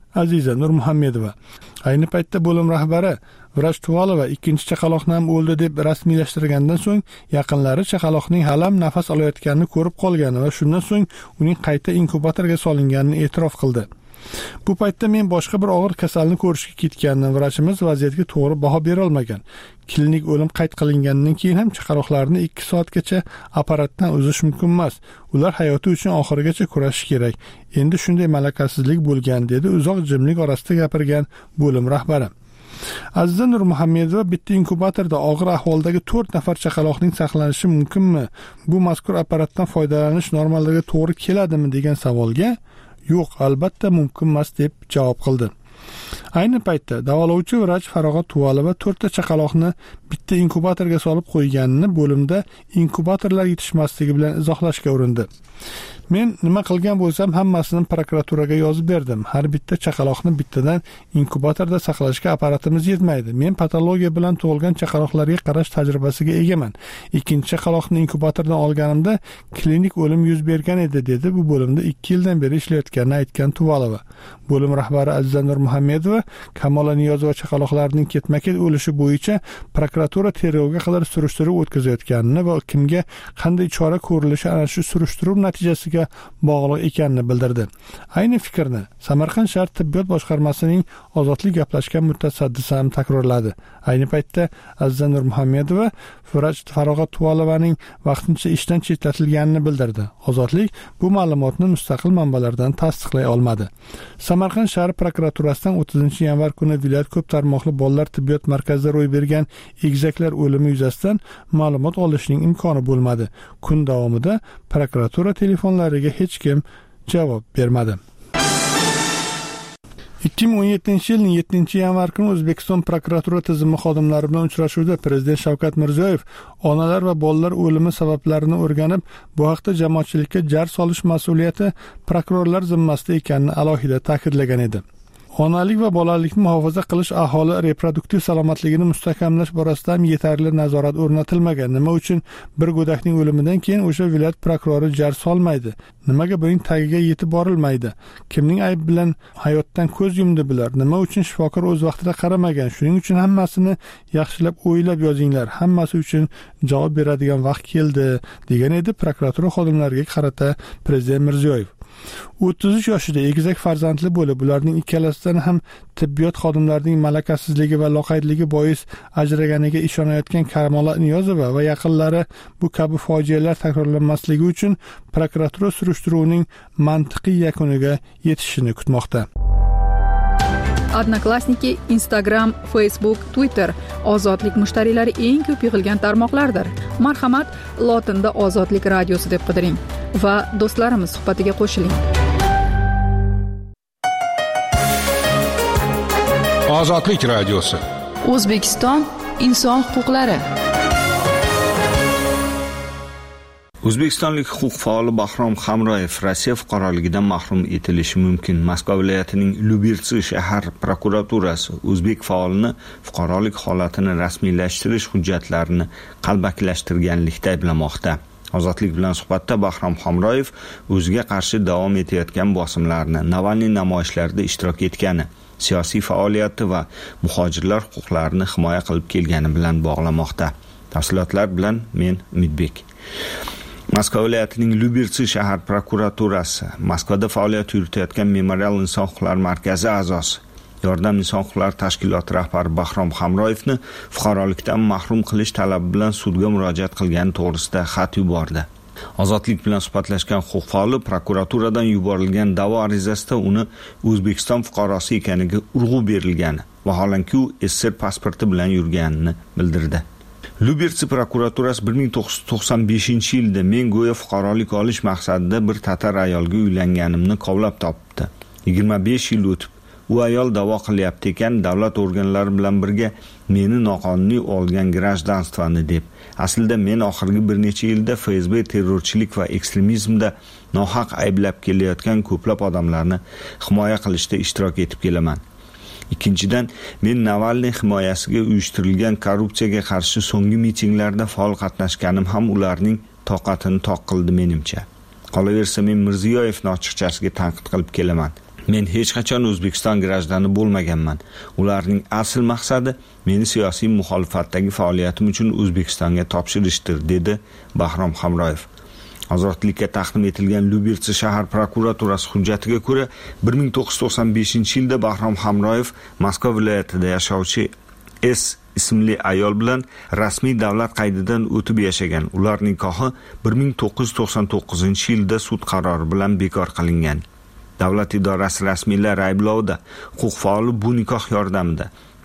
Aziza Nurmuhammedova. Ayni paytda bo'lim rahbari Vrach Tuvalova ikkinchi chaqaloqni ham o'ldi deb rasmiylashtirgandan so'ng yaqinlari chaqaloqning halam nafas olayotganini ko'rib qolgani va shundan so'ng uning qayta inkubatorga solinganini e'tirof qildi. Bu paytda men boshqa bir og'ir kasalni ko'rishga ketgandim. Vrachimiz vaziyatga to'g'ri baho bera olmagan. Klinik o'lim qayd qilingandan keyin ham chaqaloqlarni 2 soatgacha apparatdan uzish mumkin emas. Ular hayoti uchun oxirigacha kurashish kerak. Endi shunday malakasizlik bo'lgan, dedi uzoq jimlik orasida gapirgan bo'lim rahbari. Aziza Nurmuhammedova bitta inkubatorda og'ir ahvoldagi 4 nafar chaqaloqning saqlanishi mumkinmi? Bu mazkur apparatdan foydalanish normalarga to'g'ri keladimi degan savolga yo'q, albatta mumkin emas deb javob qildi. Ayni paytda davolovchi vrach Farog'at Tuvalova 4 ta chaqaloqni bitta inkubatorga solib qo'yganini bo'limda inkubatorlar yetishmasligi bilan izohlashga urindi. Men nima qilgan bo'lsam hammasini prokuraturaga yozib berdim. Har bitta chaqaloqni bittadan inkubatorda saqlashga apparatimiz yetmaydi. Men patologiya bilan tug'ilgan chaqaloqlarga qarash tajribasiga egaman. Ikkinchi chaqaloqni inkubatordan olganimda klinik o'lim yuz bergan edi, dedi bu bo'limda 2 yildan beri ishlayotganini aytgan Tuvalova. Bo'lim rahbari Aziza Nurmuhammedova Kamola Niyozova chaqaloqlarning ketma-ket o'lishi bo'yicha prokuratura tergovga qadar surishtiruv o'tkazayotganini va kimga qanday chora ko'rilishi ana shu surishtiruv natijasiga bog'liq ekanini bildirdi. Ayni fikrni Samarqand shahar tibbiyot boshqarmasining ozodlik gaplashgan mutasaddisi ham takrorladi. Ayni paytda Aziza Nurmuhammedova vrach Farog'at Tuvalovaning vaqtincha ishdan chetlatilganini bildirdi. Ozodlik bu ma'lumotni mustaqil manbalardan tasdiqlay olmadi. Samarqand shahar prokuraturasidan 30-yanvar kuni viloyat ko'p tarmoqli bolalar tibbiyot markazida ro'y bergan egizaklar o'limi yuzasidan ma'lumot olishning imkoni bo'lmadi. Kun davomida prokuratura telefonlariga hech kim javob bermadi. 2017-yilning 7-yanvar kuni O'zbekiston prokuratura tizimi xodimlari bilan uchrashuvda Prezident Shavkat Mirziyoyev onalar va bolalar o'limi sabablarini o'rganib, bu haqda jamoatchilikka jar solish mas'uliyati prokurorlar zimmasida ekanini alohida ta'kidlagan edi. Onalik va bolalikni muhofaza qilish, aholi reproduktiv salomatligini mustahkamlash borasida ham yetarli nazorat o'rnatilmagan. Nima uchun bir go'dakning o'limidan keyin o'sha viloyat prokurori jar solmaydi? Nimaga buning tagiga yetib borilmaydi? Kimning ayb bilan hayotdan ko'z yumdi bular? Nima uchun shifokor o'z vaqtida qaramagan? Shuning uchun hammasini yaxshilab o'ylab yozinglar. Hammasi uchun javob beradigan vaqt keldi, degan edi prokuratura xodimlariga qarata Prezident Mirziyoyev. 33 yoshida egizak farzandli bo'lib, ularning ikkalasidan ham tibbiyot xodimlarining malakasizligi va loqaydligi bois ajraganiga ishonayotgan Kamola Niyozova va yaqinlari bu kabi fojialar takrorlanmasligi uchun prokuratura surishtiruvining mantiqiy yakuniga yetishini kutmoqda. Odnoklassniki, Instagram, Facebook, Twitter ozodlik mushtariylari eng ko'p yig'ilgan tarmoqlardir. Marhamat, lotinda Ozodlik radiosi deb qidiring va do'stlarimiz suhbatiga qo'shiling. Ozodlik radiosi. O'zbekiston inson huquqlari. O'zbekistonlik huquq faoli Bahrom Hamroyev Rossiya fuqaroligidan mahrum etilishi mumkin. Moskva viloyatining Lyubirtsi shahar prokuraturasi o'zbek faolini fuqarolik holatini rasmiylashtirish hujjatlarini qalbakilashtirganlikda ayblamoqda. Ozodlik bilan suhbatda Bahrom Hamroyev o'ziga qarshi davom etayotgan bosimlarni, Navalniy namoyishlarida ishtirok etgani, siyosiy faoliyati va muhojirlar huquqlarini himoya qilib kelgani bilan bog'lamoqda. Tafsilotlar bilan men Umidbek. Moskva viloyatining Lyubirtsi shahar prokuraturasi Moskvada faoliyat yuritayotgan Memorial inson huquqlari markazi a'zosi, Yordam inson huquqlari tashkiloti rahbari Bahrom Hamroyevni fuqarolikdan mahrum qilish talabi bilan sudga murojaat qilgani to'g'risida xat yubordi. Ozodlik bilan suhbatlashgan huquq faoli prokuraturadan yuborilgan da'vo arizasida uni O'zbekiston fuqarosi ekaniga urg'u berilgani, vaholanki u SSR pasporti bilan yurganini bildirdi. Lyubirtsi prokuraturasi 1995-yilda men go'yo fuqarolik olish maqsadida bir tatar ayolga uylanganimni qovlab topdi. 25 yil o'tib, u ayol da'vo qilyapti ekan, davlat organlari bilan birga meni noqonuniy olgan grajdanstvani deb. Aslida men oxirgi bir necha yilda FSB terrorchilik va ekstremizmda nohaq ayblab kelayotgan ko'plab odamlarni himoya qilishda ishtirok etib kelaman. Ikkinchidan, men Navalniy himoyasiga uyushtirilgan korrupsiyaga qarshi so'nggi mitinglarda faol qatnashganim ham ularning toqatini toq qildi menimcha. Qolaversa, men Mirziyoyevni ochiqchasiga tanqid qilib kelaman. Men hech qachon O'zbekiston grajdani bo'lmaganman. Ularning asl maqsadi meni siyosiy muxolifatdagi faoliyatim uchun O'zbekistonga topshirishdir, dedi Bahrom Hamroyev. Ozodlikka taqdim etilgan Lyubitsa shahar prokuraturasi hujjatiga ko'ra, 1995-yilda Bahrom Hamroyev Moskva viloyatida yashovchi S ismli ayol bilan rasmiy davlat qaydidan o'tib yashagan. Ular nikohi 1999-yilda sud qarori bilan bekor qilingan. Davlat idorasi rasmiylari ayblovida huquq faoli bu nikoh yordamida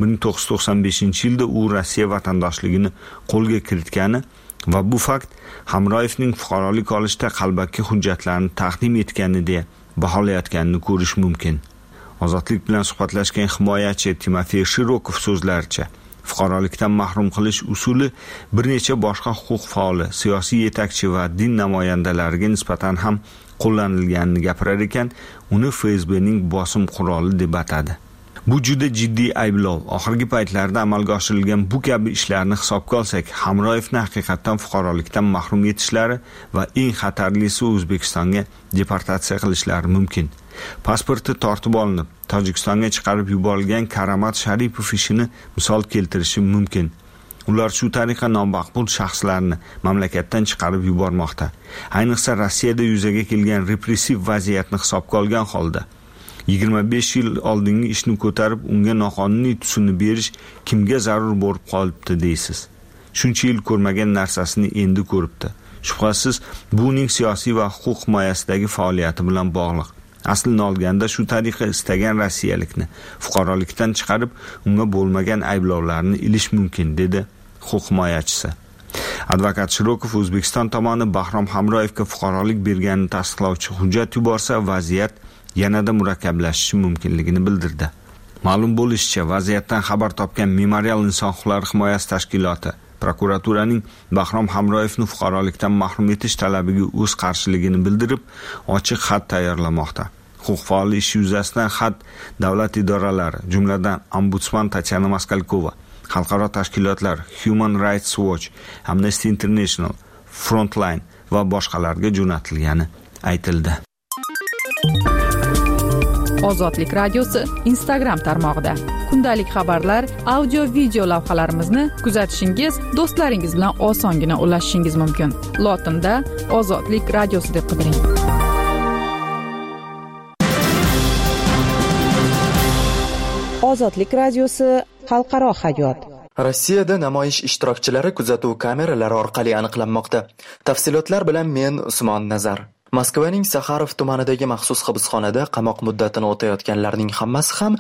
1995-yilda u Rossiya vatandoshligini qo'lga kiritgani va bu fakt Hamroyevning fuqarolik olishda qalbaki hujjatlarni taqdim etgani deya baholayotganini ko'rish mumkin. Ozodlik bilan suhbatlashgan himoyachi Timofey Shirokov so'zlaricha, fuqarolikdan mahrum qilish usuli bir necha boshqa huquq faoli, siyosiy yetakchi va din namoyandalariga nisbatan ham qo'llanilganini gapirar ekan, uni FSBning bosim quroli deb atadi. Bu juda jiddiy ayblov. Oxirgi paytlarda amalga oshirilgan bu kabi ishlarni hisobga olsak, Hamroyevni haqiqatan fuqarolikdan mahrum etishlari va eng xatarlisi O'zbekistonga deportatsiya qilishlari mumkin. Pasporti tortib olinib, Tojikistonga chiqarib yuborilgan Karamat Sharipov ishini misol keltirishi mumkin. Ular shu tariqa nomaqbul shaxslarni mamlakatdan chiqarib yubormoqda. Ayniqsa Rossiyada yuzaga kelgan repressiv vaziyatni hisobga olgan holda 25 yil oldingi ishni ko'tarib, unga noqonuniy tusini berish kimga zarur bo'lib qolibdi deysiz. Shuncha yil ko'rmagan narsasini endi ko'ribdi. Shubhasiz, bu uning siyosiy va huquq himoyasidagi faoliyati bilan bog'liq. Aslini olganda shu tariqa istagan rossiyalikni fuqarolikdan chiqarib, unga bo'lmagan ayblovlarni ilish mumkin, dedi huquq himoyachisi. Advokat Shirokov O'zbekiston tomoni Bahrom Hamroyevga fuqarolik berganini tasdiqlovchi hujjat yuborsa, vaziyat yanada murakkablashishi mumkinligini bildirdi. Ma'lum bo'lishicha, vaziyatdan xabar topgan Memorial inson huquqlari himoyasi tashkiloti prokuraturaning Bahrom Hamroyevni fuqarolikdan mahrum etish talabiga o'z qarshiligini bildirib, ochiq xat tayyorlamoqda. Huquq faoli ish yuzasidan xat davlat idoralari, jumladan Ombudsman Tatyana Maskalkova, xalqaro tashkilotlar Human Rights Watch, Amnesty International, Frontline va boshqalarga jo'natilgani aytildi. Ozodlik radiosi Instagram tarmog'ida kundalik xabarlar, audio, video lavhalarimizni kuzatishingiz, do'stlaringiz bilan osongina ulashishingiz mumkin. Lotinda Ozodlik radiosi deb qidiring. Ozodlik radiosi xalqaro hayot. Rossiyada namoyish ishtirokchilari kuzatuv kameralari orqali aniqlanmoqda. Tafsilotlar bilan men Usmon Nazar. Moskvaning Saxarov tumanidagi maxsus hibsxonada qamoq muddatini o'tayotganlarning hammasi ham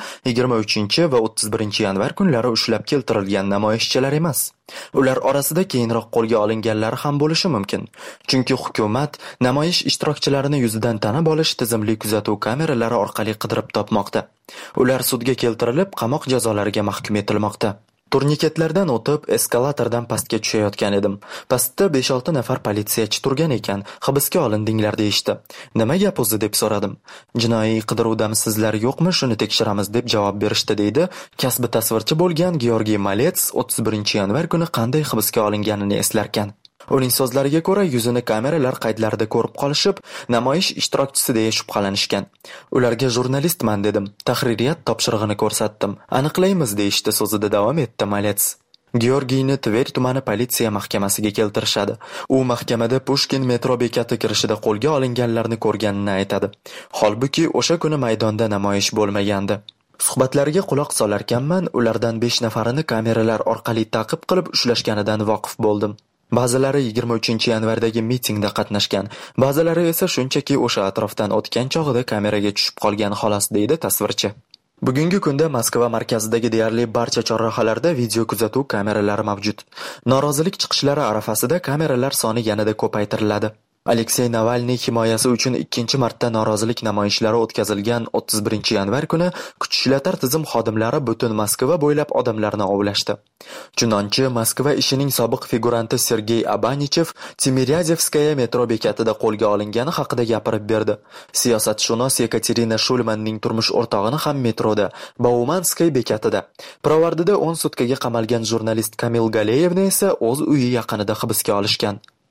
23 va 31 yanvar kunlari ushlab keltirilgan namoyishchilar emas. Ular orasida keyinroq qo'lga olinganlar ham bo'lishi mumkin. Chunki hukumat namoyish ishtirokchilarini yuzidan tanib olish tizimli kuzatuv kameralari orqali qidirib topmoqda. Ular sudga keltirilib, qamoq jazolariga mahkum etilmoqda. Turniketlardan o'tib, eskalatordan pastga tushayotgan edim. Pastda 5-6 nafar politsiyachi turgan ekan. Hibsga olindinglar deyishdi. Nima gap o'zi deb so'radim. Jinoiy qidiruvdamisizlar yo'qmi, shuni tekshiramiz deb javob berishdi, deydi kasbi tasvirchi bo'lgan Georgiy Malets 31 yanvar kuni qanday hibsga olinganini eslarkan. Uning so'zlariga ko'ra, yuzini kameralar qaydlarida ko'rib qolishib, namoyish ishtirokchisi deya shubhalanishgan. Ularga jurnalistman dedim. Tahririyat topshirig'ini ko'rsatdim. Aniqlaymiz deyishdi, so'zida davom etdi Malets. Georgiyni Tver tumani politsiya mahkamasiga keltirishadi. U mahkamada Pushkin metro bekati kirishida qo'lga olinganlarni ko'rganini aytadi. Holbuki o'sha kuni maydonda namoyish bo'lmagandi. Suhbatlariga quloq solarkanman, ulardan 5 nafarini kameralar orqali ta'qib qilib ushlashganidan voqif bo'ldim. Ba'zilari 23 yanvardagi mitingda qatnashgan, ba'zilari esa shunchaki o'sha atrofdan o'tgan chog'ida kameraga tushib qolgan xolos, deydi tasvirchi. Bugungi kunda Moskva markazidagi deyarli barcha chorrahalarda video kuzatuv kameralari mavjud. Norozilik chiqishlari arafasida kameralar soni yanada ko'paytiriladi. Aleksey Navalniy himoyasi uchun ikkinchi marta norozilik namoyishlari o'tkazilgan 31 yanvar kuni kuch ishlatar tizim xodimlari butun Moskva bo'ylab odamlarni ovlashdi. Chunonchi Moskva ishining sobiq figuranti Sergey Abanichev Timiryazevskaya metro bekatida qo'lga olingani haqida gapirib berdi. Siyosatshunos Yekaterina Shulmanning turmush o'rtog'ini ham metroda, Baumanskiy bekatida, Pirovardida 10 sutkaga qamalgan jurnalist Kamil Galeyevni esa o'z uyi yaqinida hibsga olishgan.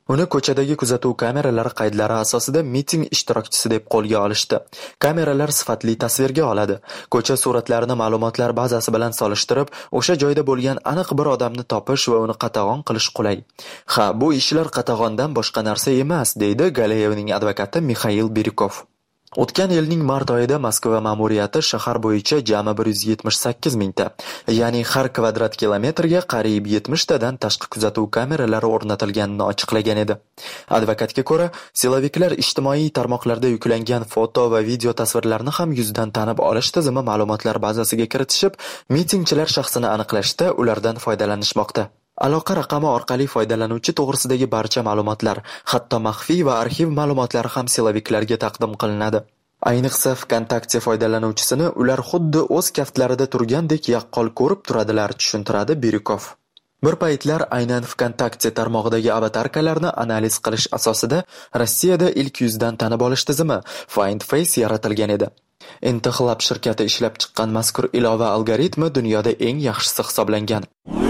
Uni ko'chadagi kuzatuv kameralari qaydlari asosida miting ishtirokchisi deb qo'lga olishdi. Kameralar sifatli tasvirga oladi. Ko'cha suratlarini ma'lumotlar bazasi bilan solishtirib, o'sha joyda bo'lgan aniq bir odamni topish va uni qatag'on qilish qulay. Ha, bu ishlar qatag'ondan boshqa narsa emas, deydi Galeyevning advokati Mixail Birikov. O'tgan yilning mart oyida Moskva ma'muriyati shahar bo'yicha jami 178 mingta, ya'ni har kvadrat kilometrga qariyb 70 tadan tashqi kuzatuv kameralari o'rnatilganini ochiqlagan edi. Advokatga ko'ra, siloviklar ijtimoiy tarmoqlarda yuklangan foto va video tasvirlarni ham yuzdan tanib olish tizimi ma'lumotlar bazasiga kiritishib, mitingchilar shaxsini aniqlashda ulardan foydalanishmoqda. Aloqa raqami orqali foydalanuvchi to'g'risidagi barcha ma'lumotlar, hatto maxfiy va arxiv ma'lumotlari ham siloviklarga taqdim qilinadi. Ayniqsa VKontakte foydalanuvchisini ular xuddi o'z kaftlarida turgandek yaqqol ko'rib turadilar, tushuntiradi Birikov. Bir paytlar aynan VKontakte tarmog'idagi avatarkalarni analiz qilish asosida Rossiyada ilk yuzdan tanib olish tizimi Find Face yaratilgan edi. Intihlab shirkati ishlab chiqqan mazkur ilova algoritmi dunyoda eng yaxshisi hisoblangan.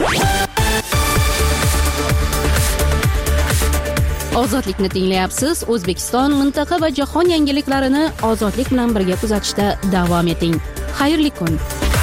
Ozodlikni tinglayapsiz. O'zbekiston, mintaqa va jahon yangiliklarini ozodlik bilan birga kuzatishda davom eting. Xayrli kun.